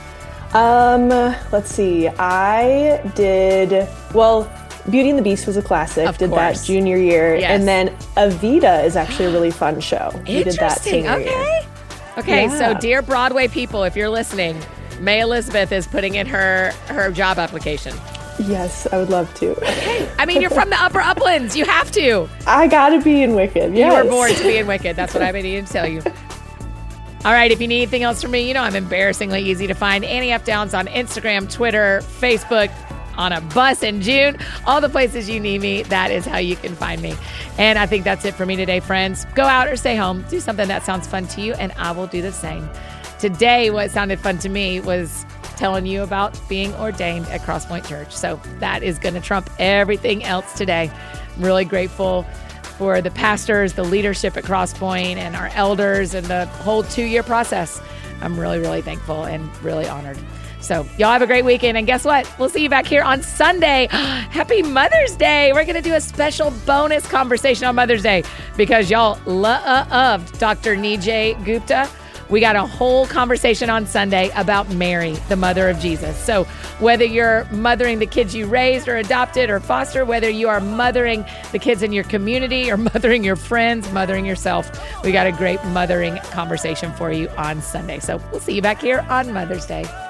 Let's see. I did Beauty and the Beast was a classic. Of did course. that junior year, Yes. and then Evita is actually a really fun show. We did that Interesting. senior year. Okay. Yeah. So dear Broadway people, if you're listening, May Elizabeth is putting in her job application. Yes, I would love to. I mean, you're from the Upper Uplands. You have to. I gotta be in Wicked. Yes. You were born to be in Wicked. That's what I've been needing to tell you. All right, if you need anything else from me, you know I'm embarrassingly easy to find. Annie F. Downs on Instagram, Twitter, Facebook, on a bus in June. All the places you need me, that is how you can find me. And I think that's it for me today, friends. Go out or stay home. Do something that sounds fun to you, and I will do the same. Today, what sounded fun to me was telling you about being ordained at Crosspoint Church. So that is going to trump everything else today. I'm really grateful for the pastors, the leadership at Crosspoint, and our elders, and the whole 2-year process. I'm really, really thankful and really honored. So y'all have a great weekend. And guess what? We'll see you back here on Sunday. Happy Mother's Day. We're going to do a special bonus conversation on Mother's Day because y'all loved Dr. Nijay Gupta. We got a whole conversation on Sunday about Mary, the mother of Jesus. So whether you're mothering the kids you raised or adopted or foster, whether you are mothering the kids in your community or mothering your friends, mothering yourself, we got a great mothering conversation for you on Sunday. So we'll see you back here on Mother's Day.